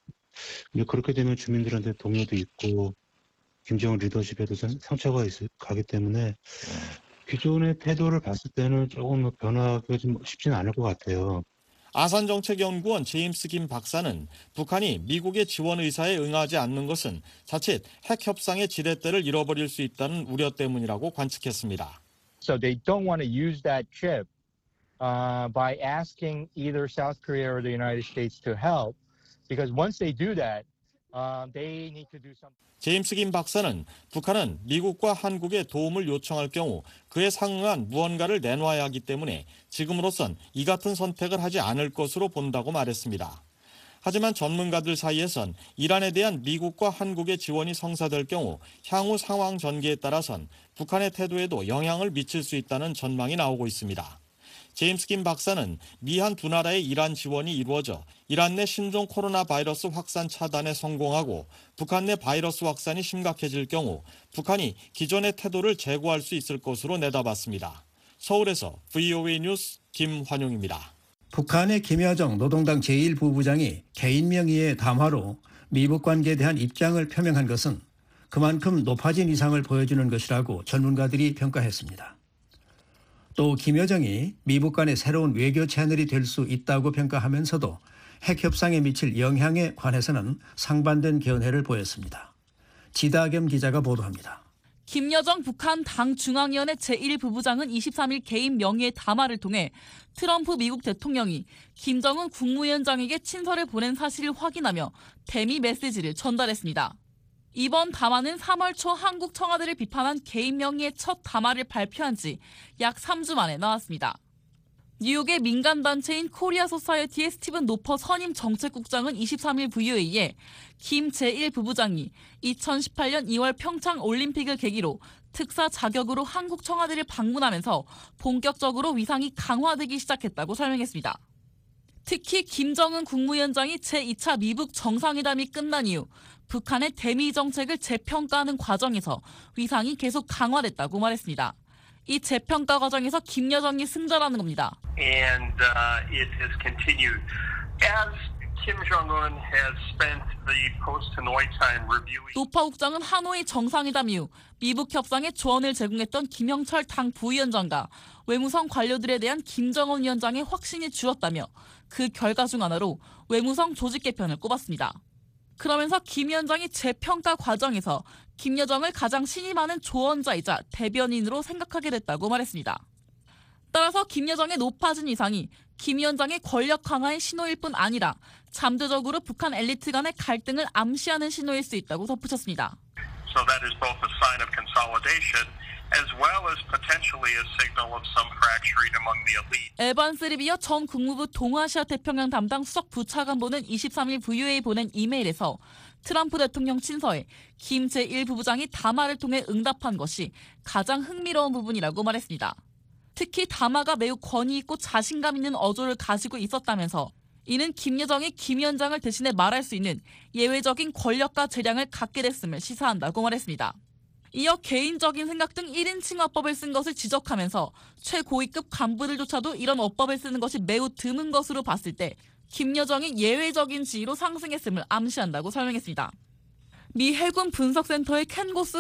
S21: 그렇게 되면 주민들한테 동요도 있고 김정은 리더십에도 상처가 가기 때문에 기존의 태도를 봤을 때는 조금 변화가 좀 쉽지는 않을 것 같아요.
S7: 아산정책연구원 제임스 김 박사는 북한이 미국의 지원 의사에 응하지 않는 것은 자칫 핵 협상의 지렛대를 잃어버릴 수 있다는 우려 때문이라고 관측했습니다.
S22: So they don't want to use that chip by asking either South Korea or the United States to help. Because once they do that, they need to do something.
S7: 제임스 김 박사는 북한은 미국과 한국의 도움을 요청할 경우 그에 상응한 무언가를 내놔야 하기 때문에 지금으로선 이 같은 선택을 하지 않을 것으로 본다고 말했습니다. 하지만 전문가들 사이에선 이란에 대한 미국과 한국의 지원이 성사될 경우 향후 상황 전개에 따라선 북한의 태도에도 영향을 미칠 수 있다는 전망이 나오고 있습니다. 제임스 김 박사는 미한 두 나라의 이란 지원이 이루어져 이란 내 신종 코로나 바이러스 확산 차단에 성공하고 북한 내 바이러스 확산이 심각해질 경우 북한이 기존의 태도를 재고할 수 있을 것으로 내다봤습니다. 서울에서 VOA 뉴스 김환용입니다.
S3: 북한의 김여정 노동당 제1부부장이 개인 명의의 담화로 미북 관계에 대한 입장을 표명한 것은 그만큼 높아진 위상을 보여주는 것이라고 전문가들이 평가했습니다. 또 김여정이 미북 간의 새로운 외교 채널이 될 수 있다고 평가하면서도 핵 협상에 미칠 영향에 관해서는 상반된 견해를 보였습니다. 지다겸 기자가 보도합니다.
S1: 김여정 북한 당 중앙위원회 제1부부장은 23일 개인 명의의 담화를 통해 트럼프 미국 대통령이 김정은 국무위원장에게 친서를 보낸 사실을 확인하며 대미 메시지를 전달했습니다. 이번 담화는 3월 초 한국 청와대를 비판한 개인 명의의 첫 담화를 발표한 지 약 3주 만에 나왔습니다. 뉴욕의 민간단체인 코리아 소사이어티의 스티븐 노퍼 선임 정책국장은 23일 VOA에 김 제1부부장이 2018년 2월 평창 올림픽을 계기로 특사 자격으로 한국 청와대를 방문하면서 본격적으로 위상이 강화되기 시작했다고 설명했습니다. 특히 김정은 국무위원장이 제2차 미북 정상회담이 끝난 이후 북한의 대미 정책을 재평가하는 과정에서 위상이 계속 강화됐다고 말했습니다. 이 재평가 과정에서 김여정이 승자라는 겁니다.
S2: And it has continued. As Kim Jong-un has spent the post-Hanoi time reviewing.
S1: 노파 국장은 하노이 정상회담 이후 미북 협상에 조언을 제공했던 김영철 당 부위원장과 외무성 관료들에 대한 김정은 위원장의 확신이 줄었다며 그 결과 중 하나로 외무성 조직 개편을 꼽았습니다. 그러면서 김 위원장이 재평가 과정에서 김여정을 가장 신임하는 조언자이자 대변인으로 생각하게 됐다고 말했습니다. 따라서 김여정의 높아진 위상이 김 위원장의 권력 강화의 신호일 뿐 아니라 잠재적으로 북한 엘리트 간의 갈등을 암시하는 신호일 수 있다고 덧붙였습니다.
S2: So that is both a sign of consolidation as well as potentially a signal of some fracturing among the elite.
S1: 에반스 리비어 전 국무부 동아시아 태평양 담당 수석 부차관보는 23일 VOA에 보낸 이메일에서 트럼프 대통령 친서에 김 제1부부장이 담화를 통해 응답한 것이 가장 흥미로운 부분이라고 말했습니다. 특히 담화가 매우 권위 있고 자신감 있는 어조를 가지고 있었다면서 이는 김여정이 김 위원장을 대신해 말할 수 있는 예외적인 권력과 재량을 갖게 됐음을 시사한다고 말했습니다. 이어 개인적인 생각 등 1인칭 어법을 쓴 것을 지적하면서 최고위급 간부들조차도 이런 어법을 쓰는 것이 매우 드문 것으로 봤을 때 김여정이 예외적인 지위로 상승했음을 암시한다고 설명했습니다. 미 해군 분석센터의 켄 고스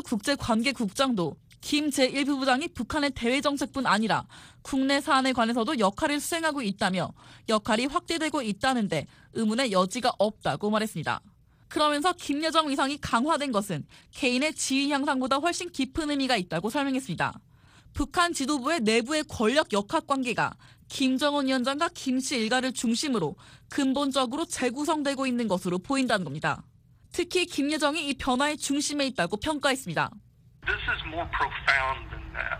S1: 국제관계국장도 김 제1부부장이 북한의 대외 정책뿐 아니라 국내 사안에 관해서도 역할을 수행하고 있다며 역할이 확대되고 있다는데 의문의 여지가 없다고 말했습니다. 그러면서 김여정 위상이 강화된 것은 개인의 지위 향상보다 훨씬 깊은 의미가 있다고 설명했습니다. 북한 지도부의 내부의 권력 역학관계가 김정은 위원장과 김씨 일가를 중심으로 근본적으로 재구성되고 있는 것으로 보인다는 겁니다. 특히 김여정이 이 변화의 중심에 있다고 평가했습니다.
S2: This is more profound than that.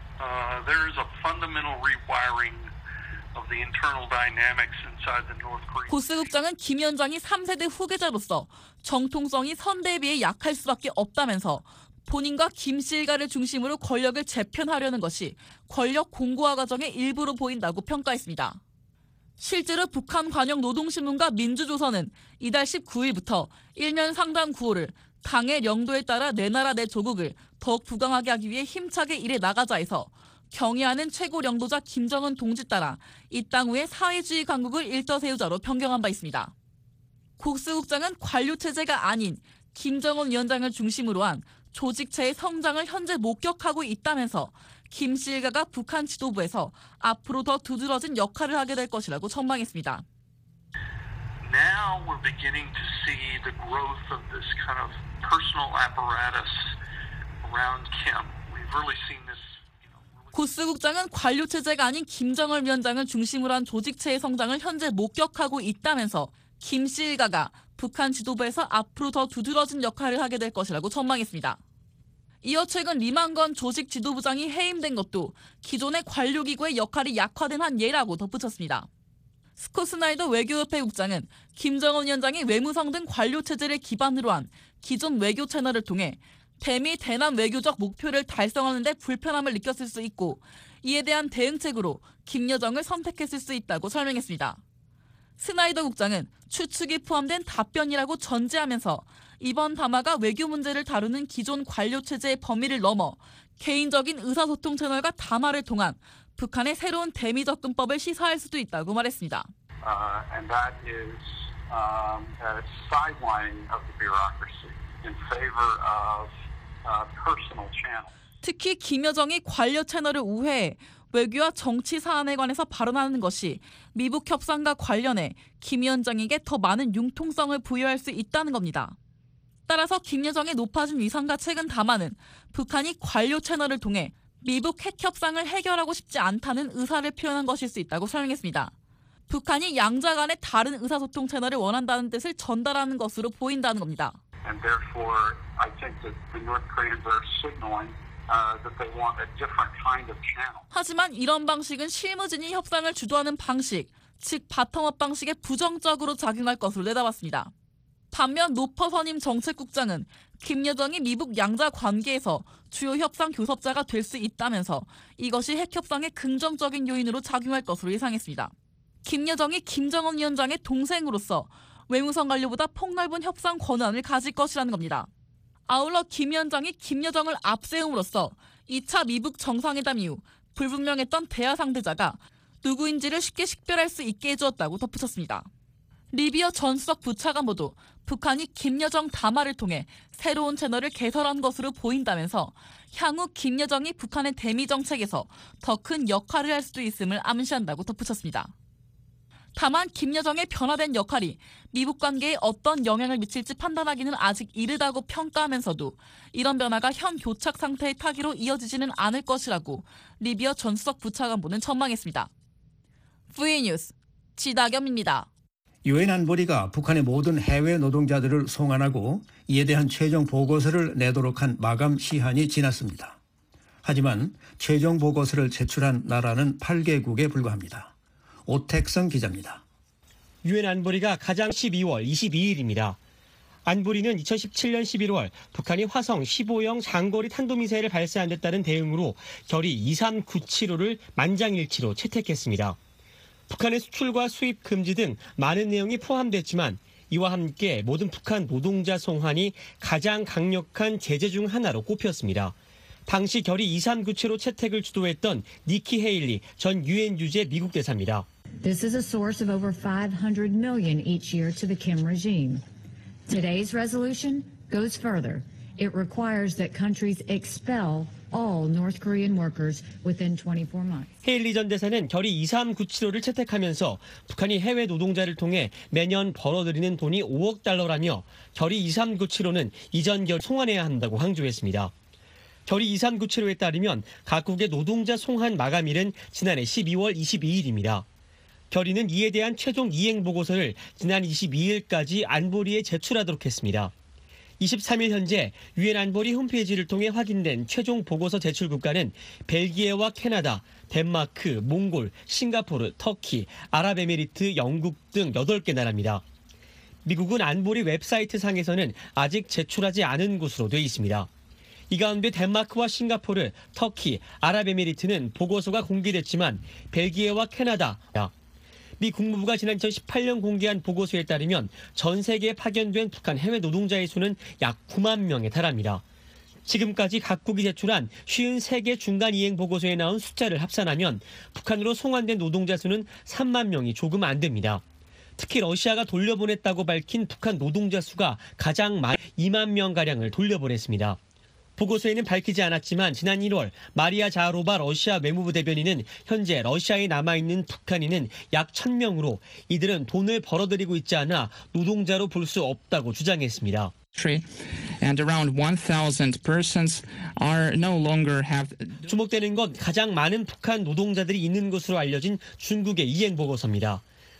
S2: There is a fundamental rewiring of the internal dynamics inside the North Korean.
S1: 고스 국장은 김 위원장이 3세대 후계자로서 정통성이 선대에 비해 약할 수밖에 없다면서 본인과 김씨 일가를 중심으로 권력을 재편하려는 것이 권력 공고화 과정의 일부로 보인다고 평가했습니다. 실제로 북한 관영 노동신문과 민주조선은 이달 19일부터 1년 상당 구호를 당의 영도에 따라 내 나라 내 조국을 더욱 부강하게 하기 위해 힘차게 일해 나가자에서 경애하는 최고領導자 김정은 동지 따라 이 땅 위에 사회주의 강국을 일떠세우자로 변경한 바 있습니다. 국스 국장은 관료체제가 아닌 김정은 위원장을 중심으로 한 조직체의 성장을 현재 목격하고 있다면서 김씨 일가가 북한 지도부에서 앞으로 더 두드러진 역할을 하게 될 것이라고 전망했습니다.
S2: Now we're beginning to see the growth of this kind of personal apparatus around Kim. We've really seen this.
S1: 고스 국장은 관료체제가 아닌 김정은 위원장을 중심으로 한 조직체의 성장을 현재 목격하고 있다면서 김 씨 일가가 북한 지도부에서 앞으로 더 두드러진 역할을 하게 될 것이라고 전망했습니다. 이어 최근 리만건 조직 지도부장이 해임된 것도 기존의 관료기구의 역할이 약화된 한 예라고 덧붙였습니다. 스콧 스나이더 외교협회 국장은 김정은 위원장이 외무성 등 관료 체제를 기반으로 한 기존 외교 채널을 통해 대미 대남 외교적 목표를 달성하는 데 불편함을 느꼈을 수 있고 이에 대한 대응책으로 김여정을 선택했을 수 있다고 설명했습니다. 스나이더 국장은 추측이 포함된 답변이라고 전제하면서 이번 담화가 외교 문제를 다루는 기존 관료 체제의 범위를 넘어 개인적인 의사소통 채널과 담화를 통한 북한의 새로운 대미 접근법을 시사할 수도 있다고 말했습니다.
S2: And that is a sidelining of the bureaucracy in favor of personal channels.
S1: 특히 김여정이 관료 채널을 우회해 외교와 정치 사안에 관해서 발언하는 것이 미북 협상과 관련해 김 위원장에게 더 많은 융통성을 부여할 수 있다는 겁니다. 따라서 김여정의 높아진 위상과 최근 담화는 북한이 관료 채널을 통해 미북 핵 협상을 해결하고 싶지 않다는 의사를 표현한 것일 수 있다고 설명했습니다. 북한이 양자 간의 다른 의사소통 채널을 원한다는 뜻을 전달하는 것으로 보인다는 겁니다.
S2: And therefore, I think that the North Koreans are signaling that they want a different kind of channel.
S1: 하지만 이런 방식은 실무진이 협상을 주도하는 방식, 즉 바텀업 방식에 부정적으로 작용할 것으로 내다봤습니다. 반면 노퍼 선임 정책국장은 김여정이 미북 양자 관계에서 주요 협상 교섭자가 될 수 있다면서 이것이 핵협상의 긍정적인 요인으로 작용할 것으로 예상했습니다. 김여정이 김정은 위원장의 동생으로서 외무성 관료보다 폭넓은 협상 권한을 가질 것이라는 겁니다. 아울러 김 위원장이 김여정을 앞세움으로써 2차 미북 정상회담 이후 불분명했던 대화 상대자가 누구인지를 쉽게 식별할 수 있게 해주었다고 덧붙였습니다. 리비어 전 수석 부차관보도 북한이 김여정 담화를 통해 새로운 채널을 개설한 것으로 보인다면서 향후 김여정이 북한의 대미 정책에서 더 큰 역할을 할 수도 있음을 암시한다고 덧붙였습니다. 다만 김여정의 변화된 역할이 미북 관계에 어떤 영향을 미칠지 판단하기는 아직 이르다고 평가하면서도 이런 변화가 현 교착 상태의 타기로 이어지지는 않을 것이라고 리비어 전 수석 부차관보는 전망했습니다. VN뉴스 지다겸입니다.
S3: 유엔 안보리가 북한의 모든 해외 노동자들을 송환하고 이에 대한 최종 보고서를 내도록 한 마감 시한이 지났습니다. 하지만 최종 보고서를 제출한 나라는 8개국에 불과합니다. 오택성 기자입니다.
S5: 유엔 안보리가 가장 12월 22일입니다. 안보리는 2017년 11월 북한이 화성 15형 장거리 탄도미사일을 발사한 데 따른 대응으로 결의 2397호를 만장일치로 채택했습니다. 북한의 수출과 수입 금지 등 많은 내용이 포함됐지만 이와 함께 모든 북한 노동자 송환이 가장 강력한 제재 중 하나로 꼽혔습니다. 당시 결의 2397호 채택을 주도했던 니키 헤일리 전 유엔 유재 미국 대사입니다.
S6: This is a source of over 500 million each year to the Kim regime. Today's resolution goes further. It requires that countries expel all North Korean workers within 24 months.
S5: 헤일리 전 대사는 결의 2397호를 채택하면서 북한이 해외 노동자를 통해 매년 벌어들이는 돈이 5억 달러라며 결의 2397호는 이전 결의 송환해야 한다고 강조했습니다. 결의 2397호에 따르면 각국의 노동자 송환 마감일은 지난해 12월 22일입니다. 결의는 이에 대한 최종 이행 보고서를 지난 22일까지 안보리에 제출하도록 했습니다. 23일 현재 유엔 안보리 홈페이지를 통해 확인된 최종 보고서 제출 국가는 벨기에와 캐나다, 덴마크, 몽골, 싱가포르, 터키, 아랍에미리트, 영국 등 8개 나라입니다. 미국은 안보리 웹사이트 상에서는 아직 제출하지 않은 곳으로 돼 있습니다. 이 가운데 덴마크와 싱가포르, 터키, 아랍에미리트는 보고서가 공개됐지만 벨기에와 캐나다, 미 국무부가 지난 2018년 공개한 보고서에 따르면 전 세계에 파견된 북한 해외 노동자의 수는 약 9만 명에 달합니다. 지금까지 각국이 제출한 53개 중간 이행 보고서에 나온 숫자를 합산하면 북한으로 송환된 노동자 수는 3만 명이 조금 안 됩니다. 특히 러시아가 돌려보냈다고 밝힌 북한 노동자 수가 가장 많은 2만 명가량을 돌려보냈습니다. 보고서에는 밝히지 않았지만 지난 1월 마리아 자하로바 러시아 외무부 대변인은 현재 러시아에 남아있는 북한인은 약 1,000명으로 이들은 돈을 벌어들이고 있지 않아 노동자로 볼 수 없다고 주장했습니다.
S23: And around 1,000 persons are no longer have.
S5: 주목되는 건 가장 많은 북한 노동자들이 있는 것으로 알려진 중국의 이행 보고서입니다.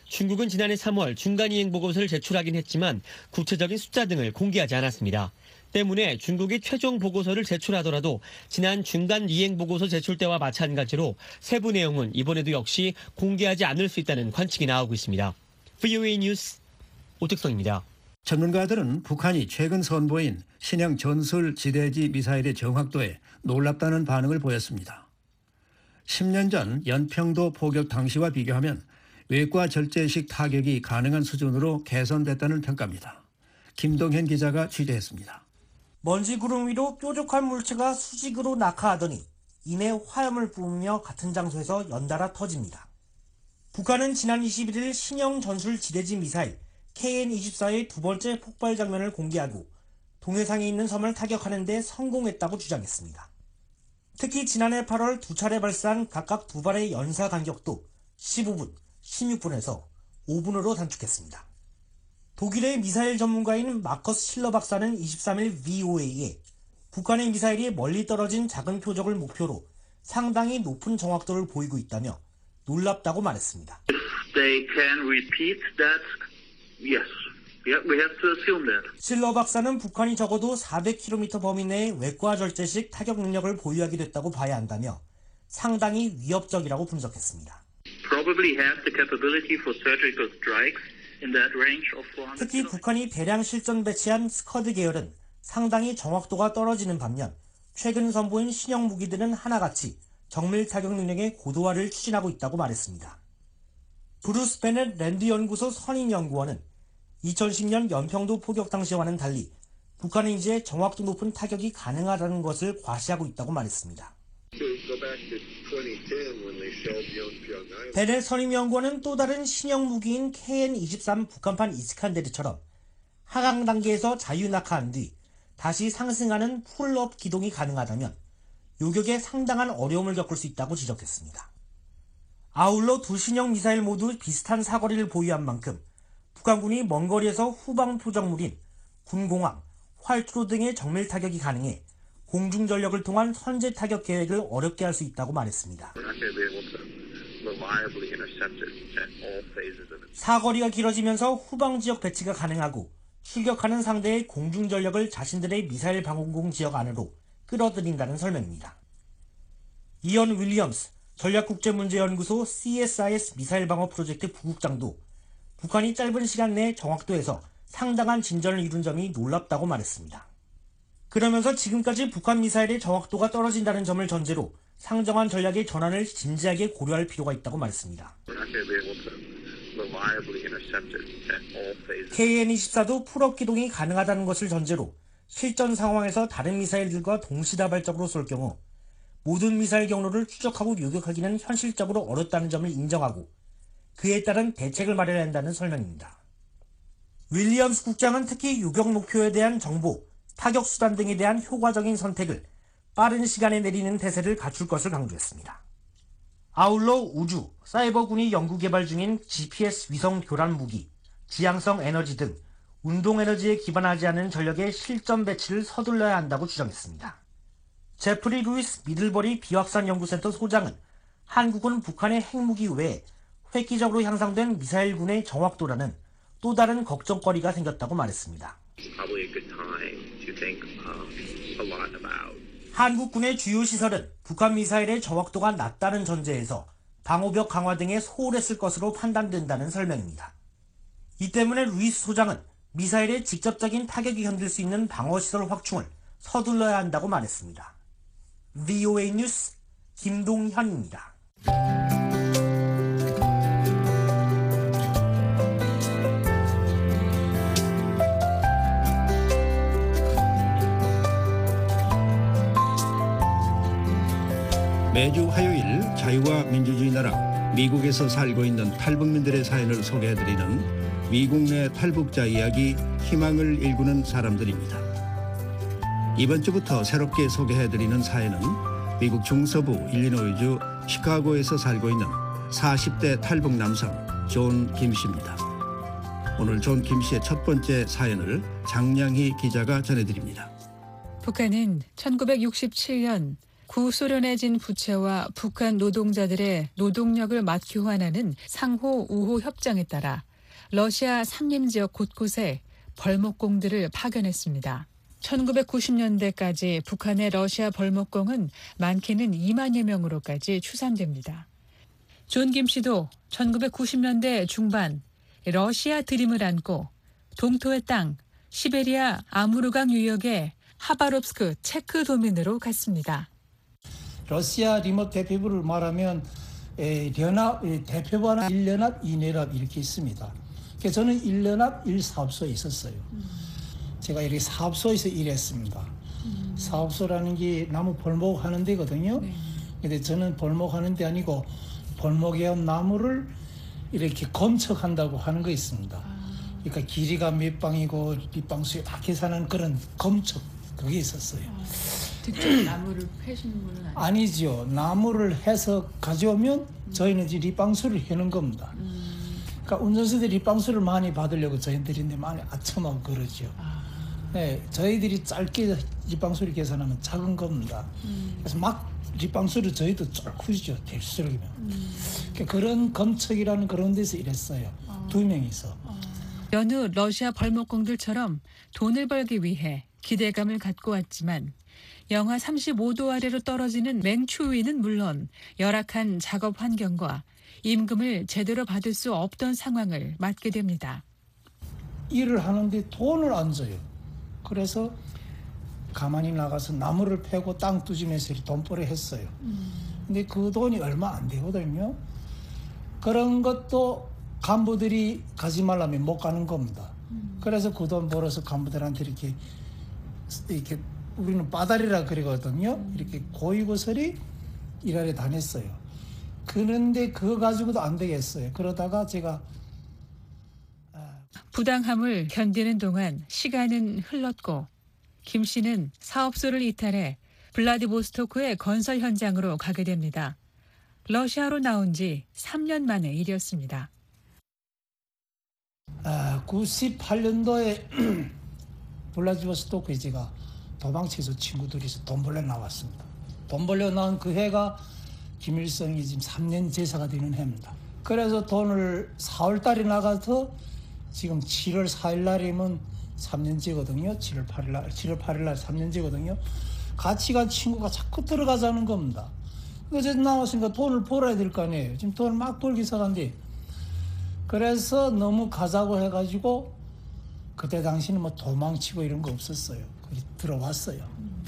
S5: 중국은 지난해 3월 중간이행 보고서를 제출하긴 했지만 구체적인 숫자 등을 공개하지 않았습니다. 때문에 중국이 최종 보고서를 제출하더라도 지난 중간 이행 보고서 제출 때와 마찬가지로 세부 내용은 이번에도 역시 공개하지 않을 수 있다는 관측이 나오고 있습니다. VOA 뉴스 오택성입니다.
S3: 전문가들은 북한이 최근 선보인 신형 전술 지대지 미사일의 정확도에 놀랍다는 반응을 보였습니다. 10년 전 연평도 포격 당시와 비교하면 외과 절제식 타격이 가능한 수준으로 개선됐다는 평가입니다. 김동현 기자가 취재했습니다.
S4: 먼지 구름 위로 뾰족한 물체가 수직으로 낙하하더니 이내 화염을 뿜으며 같은 장소에서 연달아 터집니다. 북한은 지난 21일 신형 전술 지대지 미사일 KN-24의 두 번째 폭발 장면을 공개하고 동해상에 있는 섬을 타격하는 데 성공했다고 주장했습니다. 특히 지난해 8월 두 차례 발사한 각각 두 발의 연사 간격도 15분, 16분에서 5분으로 단축했습니다. 독일의 미사일 전문가인 마커스 실러 박사는 23일 VOA에 북한의 미사일이 멀리 떨어진 작은 표적을 목표로 상당히 높은 정확도를 보이고 있다며 놀랍다고 말했습니다.
S2: They can repeat that. Yes. Yeah, we have to assume that.
S4: 실러 박사는 북한이 적어도 400km 범위 내에 외과 절제식 타격 능력을 보유하게 됐다고 봐야 한다며 상당히 위협적이라고 분석했습니다.
S2: Probably have the capability for surgical strikes in that range of 400
S4: 특히 북한이 대량 실전 배치한 스커드 계열은 상당히 정확도가 떨어지는 반면 최근 선보인 신형 무기들은 하나같이 정밀 타격 능력의 고도화를 추진하고 있다고 말했습니다. 브루스 베넷 랜드 연구소 선임 연구원은 2010년 연평도 포격 당시와는 달리 북한은 이제 정확도 높은 타격이 가능하다는 것을 과시하고 있다고 말했습니다. 베넷 선임 연구원은 또 다른 신형 무기인 KN-23 북한판 이스칸데르처럼 하강 단계에서 자유낙하한 뒤 다시 상승하는 풀업 기동이 가능하다면 요격에 상당한 어려움을 겪을 수 있다고 지적했습니다. 아울러 두 신형 미사일 모두 비슷한 사거리를 보유한 만큼 북한군이 먼 거리에서 후방 표적물인 군공항, 활투로 등의 정밀 타격이 가능해 공중 전력을 통한 선제 타격 계획을 어렵게 할 수 있다고 말했습니다. 사거리가 길어지면서 후방 지역 배치가 가능하고 출격하는 상대의 공중 전력을 자신들의 미사일 방공공 지역 안으로 끌어들인다는 설명입니다. 이언 윌리엄스 전략국제문제연구소 CSIS 미사일 방어 프로젝트 부국장도 북한이 짧은 시간 내에 정확도에서 상당한 진전을 이룬 점이 놀랍다고 말했습니다. 그러면서 지금까지 북한 미사일의 정확도가 떨어진다는 점을 전제로 상정한 전략의 전환을 진지하게 고려할 필요가 있다고 말했습니다. KN-24도 풀업 기동이 가능하다는 것을 전제로 실전 상황에서 다른 미사일들과 동시다발적으로 쏠 경우 모든 미사일 경로를 추적하고 요격하기는 현실적으로 어렵다는 점을 인정하고 그에 따른 대책을 마련해야 한다는 설명입니다. 윌리엄스 국장은 특히 요격 목표에 대한 정보, 타격 수단 등에 대한 효과적인 선택을 빠른 시간에 내리는 태세를 갖출 것을 강조했습니다. 아울러 우주, 사이버군이 연구개발 중인 GPS 위성 교란 무기, 지향성 에너지 등 운동 에너지에 기반하지 않은 전력의 실전 배치를 서둘러야 한다고 주장했습니다. 제프리 루이스 미들버리 비확산 연구센터 소장은 한국은 북한의 핵무기 외에 획기적으로 향상된 미사일군의 정확도라는 또 다른 걱정거리가 생겼다고 말했습니다. 한국군의 주요 시설은 북한 미사일의 정확도가 낮다는 전제에서 방호벽 강화 등에 소홀했을 것으로 판단된다는 설명입니다. 이 때문에 루이스 소장은 미사일의 직접적인 타격이 견딜 수 있는 방어시설 확충을 서둘러야 한다고 말했습니다. VOA 뉴스 김동현입니다.
S3: 매주 화요일 자유와 민주주의 나라 미국에서 살고 있는 탈북민들의 사연을 소개해드리는 미국 내 탈북자 이야기 희망을 일구는 사람들입니다. 이번 주부터 새롭게 소개해드리는 사연은 미국 중서부 일리노이주 시카고에서 살고 있는 40대 탈북 남성 존 김씨입니다. 오늘 존 김씨의 첫 번째 사연을 장량희 기자가 전해드립니다.
S8: 북한은 1967년 구소련에 진 부채와 북한 노동자들의 노동력을 맞교환하는 상호 우호 협정에 따라 러시아 산림지역 곳곳에 벌목공들을 파견했습니다. 1990년대까지 북한의 러시아 벌목공은 많게는 2만여 명으로까지 추산됩니다. 존 김 씨도 1990년대 중반 러시아 드림을 안고 동토의 땅 시베리아 아무르강 유역의 하바롭스크 체크 도민으로 갔습니다.
S10: 러시아 리모트 대표부를 말하면 대표부는 1연합, 2연합 이렇게 있습니다. 그래서 저는 1연합 1사업소에 있었어요. 제가 이렇게 사업소에서 일했습니다. 사업소라는 게 나무 벌목하는 데거든요. 근데 저는 벌목하는 데 아니고 벌목에 온 나무를 이렇게 검척한다고 하는 거 있습니다. 그러니까 길이가 몇 방이고 뒷방수에 다 계산한 그런 검척 그게 있었어요.
S8: 직접 나무를 패시는 분은
S10: 아니죠. 나무를 해서 가져오면 저희는 이제 립방수를 해는 겁니다. 그러니까 운전수들이 립방수를 많이 받으려고 저희들인데 많이 아첨하고 그러죠. 네, 저희들이 짧게 립방수를 계산하면 작은 겁니다. 그래서 막 립방수를 저희도 쫄쿠죠. 될수록이면. 그러니까 그런 검척이라는 그런 데서 일했어요. 2명이서.
S8: 여느 러시아 벌목공들처럼 돈을 벌기 위해 기대감을 갖고 왔지만 영하 35도 아래로 떨어지는 맹추위는 물론 열악한 작업 환경과 임금을 제대로 받을 수 없던 상황을 맞게 됩니다.
S10: 일을 하는데 돈을 안 줘요. 그래서 가만히 나가서 나무를 패고 땅 두지면서 돈벌이 했어요. 근데 그 돈이 얼마 안 되거든요. 그런 것도 간부들이 가지 말라면 못 가는 겁니다. 그래서 그 돈 벌어서 간부들한테 이렇게 우리는 빠다리라 그러거든요. 이렇게 고이고설이 일하러 다녔어요. 그런데 그거 가지고도 안 되겠어요. 그러다가 제가
S8: 부당함을 견디는 동안 시간은 흘렀고 김 씨는 사업소를 이탈해 블라디보스토크의 건설 현장으로 가게 됩니다. 러시아로 나온 지 3년 만의 일이었습니다.
S10: 98년도에 블라디보스토크에 제가 도망쳐서 친구들이서 돈 벌러 나왔습니다. 돈 벌러 나온 그 해가 김일성이 지금 3년 제사가 되는 해입니다. 그래서 돈을 4월 달에 나가서 지금 7월 4일 날이면 3년째거든요. 7월 8일 날 3년째거든요. 같이 간 친구가 자꾸 들어가자는 겁니다. 그래서 나왔으니까 돈을 벌어야 될 거 아니에요. 지금 돈을 막 벌기 시작한데 그래서 너무 가자고 해가지고 그때 당시는 뭐 도망치고 이런 거 없었어요. 들어왔어요.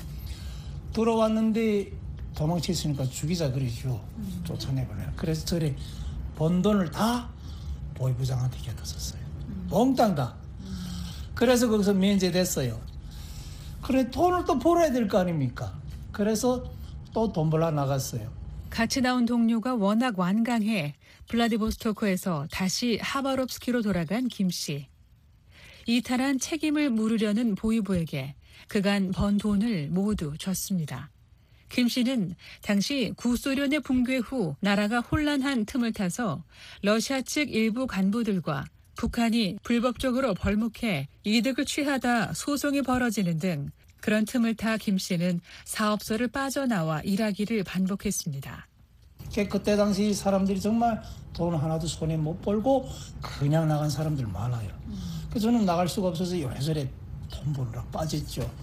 S10: 들어왔는데 도망쳤으니까 죽이자 그러죠. 쫓아내버려요. 그래서 저래 번 돈을 다 보위부장한테 겪었었어요. 몽땅 다. 그래서 거기서 면제됐어요. 그래 돈을 또 벌어야 될 거 아닙니까? 그래서 또 돈 벌러 나갔어요.
S8: 같이 나온 동료가 워낙 완강해 블라디보스토크에서 다시 하바롭스키로 돌아간 김 씨. 이탈한 책임을 물으려는 보위부에게 그간 번 돈을 모두 줬습니다. 김 씨는 당시 구소련의 붕괴 후 나라가 혼란한 틈을 타서 러시아 측 일부 간부들과 북한이 불법적으로 벌목해 이득을 취하다 소송이 벌어지는 등 그런 틈을 타 김 씨는 사업소를 빠져나와 일하기를 반복했습니다.
S10: 그때 당시 사람들이 정말 돈 하나도 손에 못 벌고 그냥 나간 사람들 많아요. 그래서 저는 나갈 수가 없어서 요래저래 돈 벌으라 빠졌죠.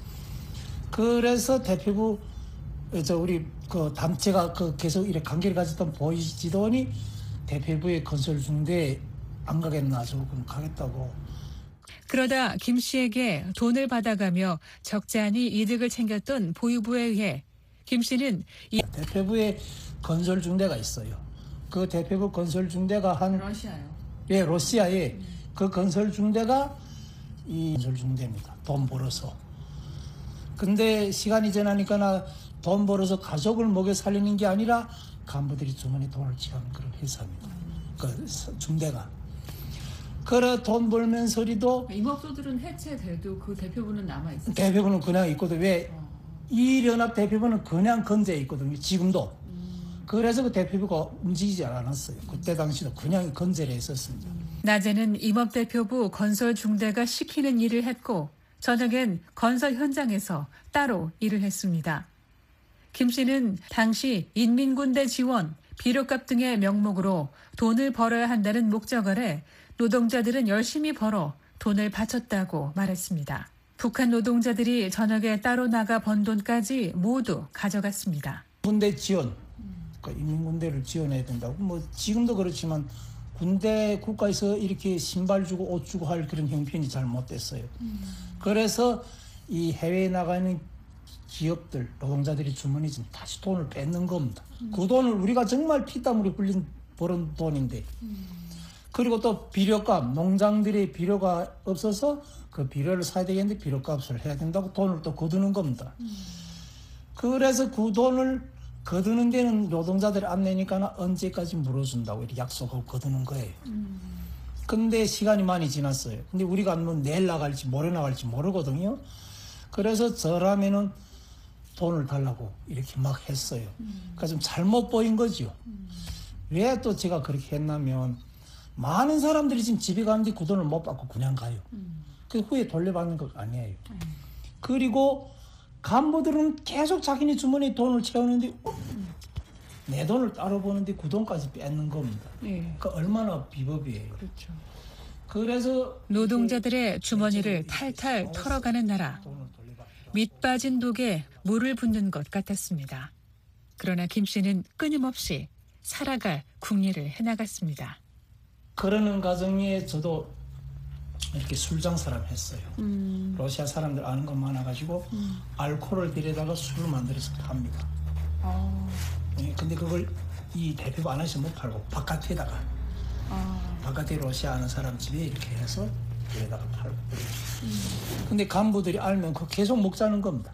S10: 그래서 대표부 우리 그 단체가 계속 이렇게 관계를 가졌던 보이지더니 대표부의 건설 중대 안 가겠나 조금 가겠다고.
S8: 그러다 김 씨에게 돈을 받아가며 적잖이 이득을 챙겼던 보유부에 의해 김 씨는
S10: 대표부의 건설 중대가 있어요. 그 대표부 건설 중대가
S8: 러시아요.
S10: 예, 러시아에 그 건설 중대가 이 건설 중대입니다. 돈 벌어서. 근데 시간이 지나니까 돈 벌어서 가족을 먹여 살리는 게 아니라 간부들이 주머니 돈을 지하는 그런 회사입니다. 그 중대가. 그래 돈 벌면서리도
S8: 임업소들은 해체돼도 그 대표부는 남아있어요.
S10: 대표부는 그냥 있거든. 왜? 이연합 대표부는 그냥 건재해 있거든요. 지금도. 그래서 그 대표부가 움직이지 않았어요. 그때 당시도 그냥 건재를 했었습니다.
S8: 낮에는 임업대표부 건설 중대가 시키는 일을 했고 저녁엔 건설 현장에서 따로 일을 했습니다. 김 씨는 당시 인민군대 지원, 비료값 등의 명목으로 돈을 벌어야 한다는 목적 아래 노동자들은 열심히 벌어 돈을 바쳤다고 말했습니다. 북한 노동자들이 저녁에 따로 나가 번 돈까지 모두 가져갔습니다.
S10: 군대 지원, 그러니까 인민군대를 지원해야 된다고. 뭐 지금도 그렇지만 군대 국가에서 이렇게 신발 주고 옷 주고 할 그런 형편이 잘 못 됐어요. 그래서 이 해외에 나가는 기업들, 노동자들이 주머니 좀 다시 돈을 뺏는 겁니다. 그 돈을 우리가 정말 피땀으로 벌은 돈인데. 그리고 또 비료값, 농장들의 비료가 없어서 그 비료를 사야 되겠는데 비료값을 해야 된다고 돈을 또 거두는 겁니다. 그래서 그 돈을 거두는 데는 노동자들이 안 내니까 언제까지 물어준다고 이렇게 약속하고 거두는 거예요. 근데 시간이 많이 지났어요. 근데 우리가 뭐 내일 나갈지 모레 나갈지 모르거든요. 그래서 저라면은 돈을 달라고 이렇게 막 했어요. 그러니까 좀 잘못 보인 거죠. 왜 또 제가 그렇게 했냐면 많은 사람들이 지금 집에 가는데 그 돈을 못 받고 그냥 가요. 그 후에 돌려받는 거 아니에요. 그리고 간부들은 계속 자기네 주머니에 돈을 채우는데 내 돈을 따로 버는데 그 돈까지 뺏는 겁니다. 그러니까 얼마나 비법이에요.
S8: 그렇죠.
S10: 그래서
S8: 노동자들의 주머니를 탈탈 털어가는 나라. 밑빠진 독에 물을 붓는 것 같았습니다. 그러나 김 씨는 끊임없이 살아갈 궁리를 해나갔습니다.
S10: 그러는 과정에 저도 이렇게 술 장사를 했어요. 러시아 사람들 아는 것 많아가지고 알코올을 들여다가 술을 만들어서 팝니다. 네, 근데 그걸 이 대표가 안에서 못 팔고 바깥에다가 바깥에 러시아 아는 사람 집에 이렇게 해서 들여다가 팔고. 근데 간부들이 알면 그거 계속 먹자는 겁니다.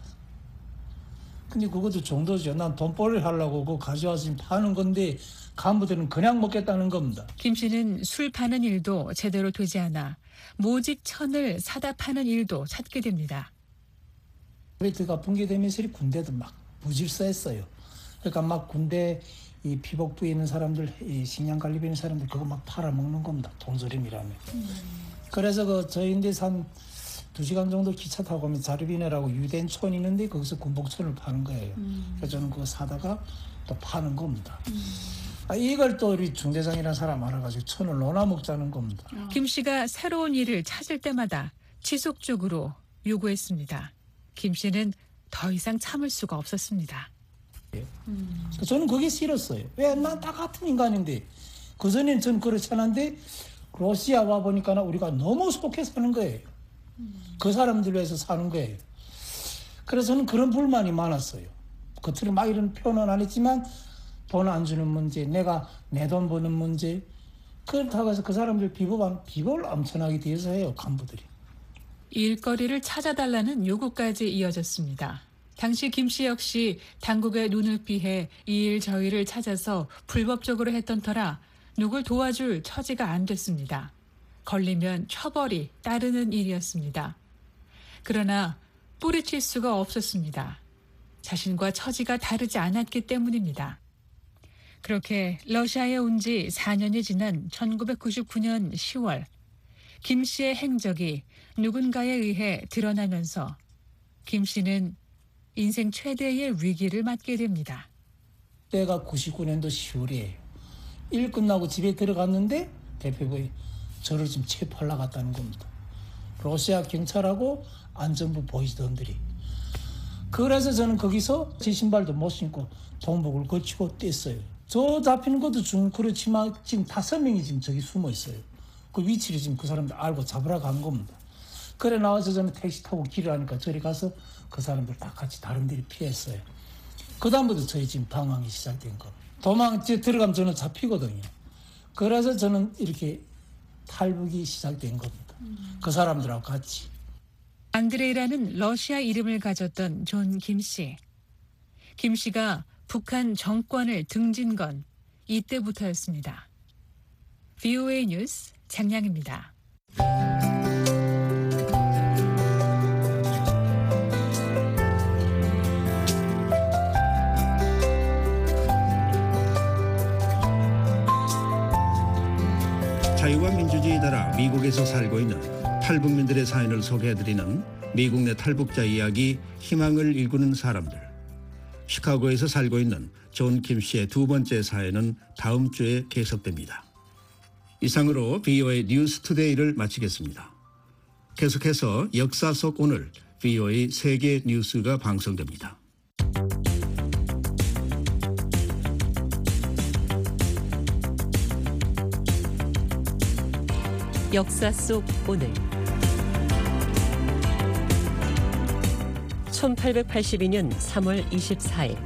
S10: 근데 그것도 정도죠. 난 돈벌이 하려고 그거 가져와서 지금 파는 건데 간부들은 그냥 먹겠다는 겁니다.
S8: 김 씨는 술 파는 일도 제대로 되지 않아 모직 천을 사다 파는 일도 찾게 됩니다.
S10: 소비에트가 붕괴되면서 군대도 막 무질서했어요. 그러니까 막 군대 이 피복부에 있는 사람들, 이 식량 관리부에 있는 사람들 그거 막 팔아먹는 겁니다. 돈조림이라면. 그래서 그 저희인데서 한 2시간 정도 기차 타고 가면 자르비네라고 유대인 촌이 있는데 거기서 군복천을 파는 거예요. 그래서 저는 그거 사다가 또 파는 겁니다. 이걸 또 우리 중대장이라는 사람 알아가지고 천을 넣어 먹자는 겁니다.
S8: 김 씨가 새로운 일을 찾을 때마다 지속적으로 요구했습니다. 김 씨는 더 이상 참을 수가 없었습니다.
S10: 저는 그게 싫었어요. 왜? 난 다 같은 인간인데. 그전에는 전 그렇지 않은데 러시아 와 보니까 우리가 너무 속해 사는 거예요. 그 사람들 위해서 사는 거예요. 그래서 저는 그런 불만이 많았어요. 겉으로 막 이런 표현은 안 했지만 돈 안 주는 문제, 내가 내 돈 버는 문제. 그렇다고 해서 그 사람들 비법을 엄청나게 대해서 해요, 간부들이.
S8: 일거리를 찾아달라는 요구까지 이어졌습니다. 당시 김 씨 역시 당국의 눈을 피해 이 일 저 일을 찾아서 불법적으로 했던 터라 누굴 도와줄 처지가 안 됐습니다. 걸리면 처벌이 따르는 일이었습니다. 그러나 뿌리칠 수가 없었습니다. 자신과 처지가 다르지 않았기 때문입니다. 그렇게 러시아에 온 지 4년이 지난 1999년 10월 김 씨의 행적이 누군가에 의해 드러나면서 김 씨는 인생 최대의 위기를 맞게 됩니다.
S10: 때가 99년도 10월이에요. 일 끝나고 집에 들어갔는데 대표부에 저를 지금 체포하려고 갔다는 겁니다. 러시아 경찰하고 안전부 보이스던들이. 그래서 저는 거기서 제 신발도 못 신고 동복을 거치고 뗐어요. 저 잡히는 것도 좀 그렇지만 지금 5명이 지금 저기 숨어 있어요. 그 위치를 지금 그 사람들 알고 잡으러 간 겁니다. 그래 나와서 저는 택시 타고 길을 하니까 저리 가서 그 사람들 다 같이 다른 데를 피했어요. 그 다음부터 저희 지금 방황이 시작된 겁니다. 도망 들어가면 저는 잡히거든요. 그래서 저는 이렇게 탈북이 시작된 겁니다. 그 사람들하고 같이.
S8: 안드레이라는 러시아 이름을 가졌던 존 김 씨. 김 씨가 북한 정권을 등진 건 이때부터였습니다. VOA 뉴스 장량입니다.
S3: 자유와 민주주의 나라 미국에서 살고 있는 탈북민들의 사연을 소개해드리는 미국 내 탈북자 이야기 희망을 일구는 사람들. 시카고에서 살고 있는 존 킴 씨의 두 번째 사연은 다음 주에 계속됩니다. 이상으로 VOA 뉴스 투데이를 마치겠습니다. 계속해서 역사 속 오늘 VOA 세계 뉴스가 방송됩니다.
S9: 역사 속 오늘 1882년 3월 24일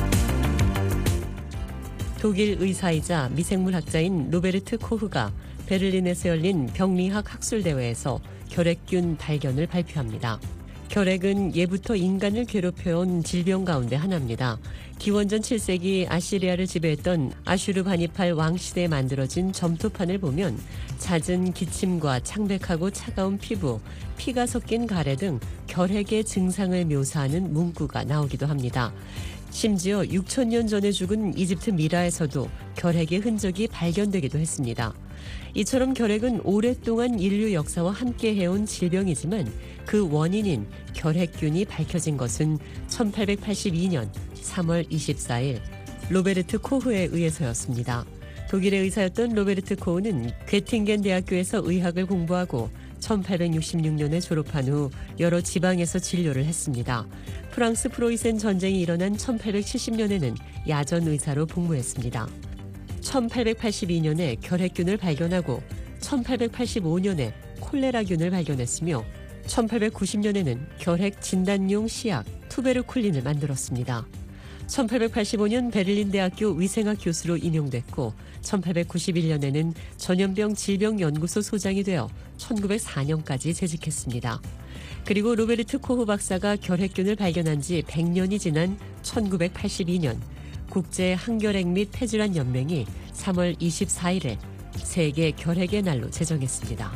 S9: 독일 의사이자 미생물학자인 로베르트 코흐가 베를린에서 열린 병리학 학술대회에서 결핵균 발견을 발표합니다. 결핵은 예부터 인간을 괴롭혀온 질병 가운데 하나입니다. 기원전 7세기 아시리아를 지배했던 아슈르바니팔 왕시대에 만들어진 점토판을 보면 잦은 기침과 창백하고 차가운 피부, 피가 섞인 가래 등 결핵의 증상을 묘사하는 문구가 나오기도 합니다. 심지어 6,000년 전에 죽은 이집트 미라에서도 결핵의 흔적이 발견되기도 했습니다. 이처럼 결핵은 오랫동안 인류 역사와 함께 해온 질병이지만 그 원인인 결핵균이 밝혀진 것은 1882년 3월 24일 로베르트 코흐에 의해서였습니다. 독일의 의사였던 로베르트 코흐는 괴팅겐 대학교에서 의학을 공부하고 1866년에 졸업한 후 여러 지방에서 진료를 했습니다. 프랑스 프로이센 전쟁이 일어난 1870년에는 야전 의사로 복무했습니다. 1882년에 결핵균을 발견하고 1885년에 콜레라균을 발견했으며 1890년에는 결핵 진단용 시약 투베르쿨린을 만들었습니다. 1885년 베를린 대학교 위생학 교수로 임용됐고 1891년에는 전염병 질병연구소 소장이 되어 1904년까지 재직했습니다. 그리고 로베르트 코흐 박사가 결핵균을 발견한 지 100년이 지난 1982년 국제 항결핵 및 폐질환 연맹이 3월 24일에 세계 결핵의 날로 제정했습니다.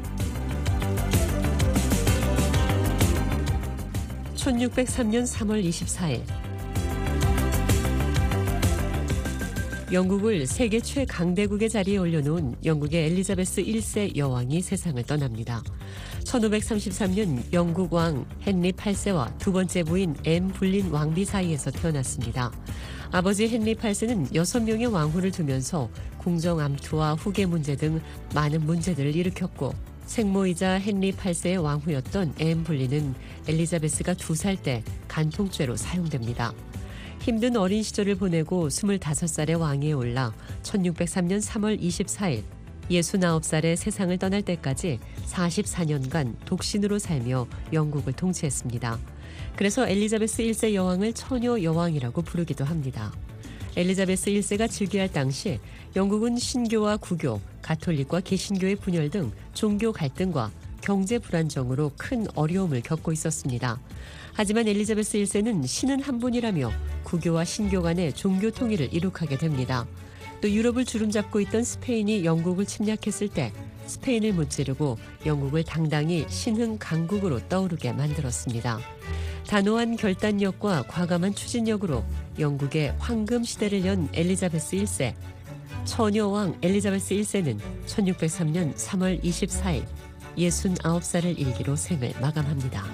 S9: 1603년 3월 24일 영국을 세계 최강대국의 자리에 올려놓은 영국의 엘리자베스 1세 여왕이 세상을 떠납니다. 1533년 영국 왕 헨리 8세와 두 번째 부인 앤 불린 왕비 사이에서 태어났습니다. 아버지 헨리 8세는 6명의 왕후를 두면서 궁정 암투와 후계 문제 등 많은 문제들을 일으켰고 생모이자 헨리 8세의 왕후였던 앤 불린은 엘리자베스가 2살 때 간통죄로 사용됩니다. 힘든 어린 시절을 보내고 25살의 왕위에 올라 1603년 3월 24일 69살의 세상을 떠날 때까지 44년간 독신으로 살며 영국을 통치했습니다. 그래서 엘리자베스 1세 여왕을 처녀 여왕이라고 부르기도 합니다. 엘리자베스 1세가 즉위할 당시 영국은 신교와 구교, 가톨릭과 개신교의 분열 등 종교 갈등과 경제 불안정으로 큰 어려움을 겪고 있었습니다. 하지만 엘리자베스 1세는 신은 한 분이라며 구교와 신교 간의 종교 통일을 이룩하게 됩니다. 또 유럽을 주름잡고 있던 스페인이 영국을 침략했을 때 스페인을 무찌르고 영국을 당당히 신흥 강국으로 떠오르게 만들었습니다. 단호한 결단력과 과감한 추진력으로 영국의 황금 시대를 연 엘리자베스 1세. 처녀왕 엘리자베스 1세는 1603년 3월 24일 69살을 일기로 생을 마감합니다.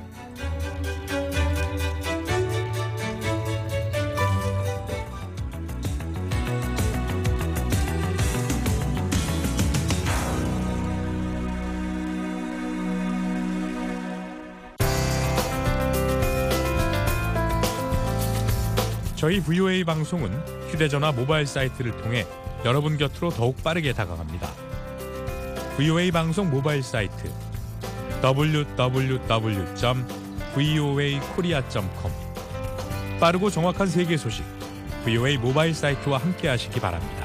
S11: 저희 VOA 방송은 휴대전화 모바일 사이트를 통해 여러분 곁으로 더욱 빠르게 다가갑니다. VOA 방송 모바일 사이트 www.voakorea.com 빠르고 정확한 세계 소식 VOA 모바일 사이트와 함께하시기 바랍니다.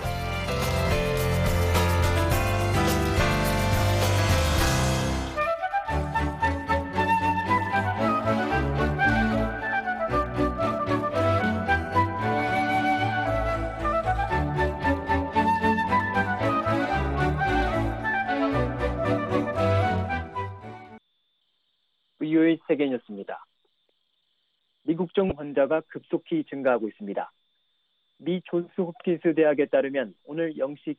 S12: VOA 세계뉴스입니다. 미국 정부 환자가 급속히 증가하고 있습니다. 미 존스 홉킨스 대학에 따르면 오늘 0시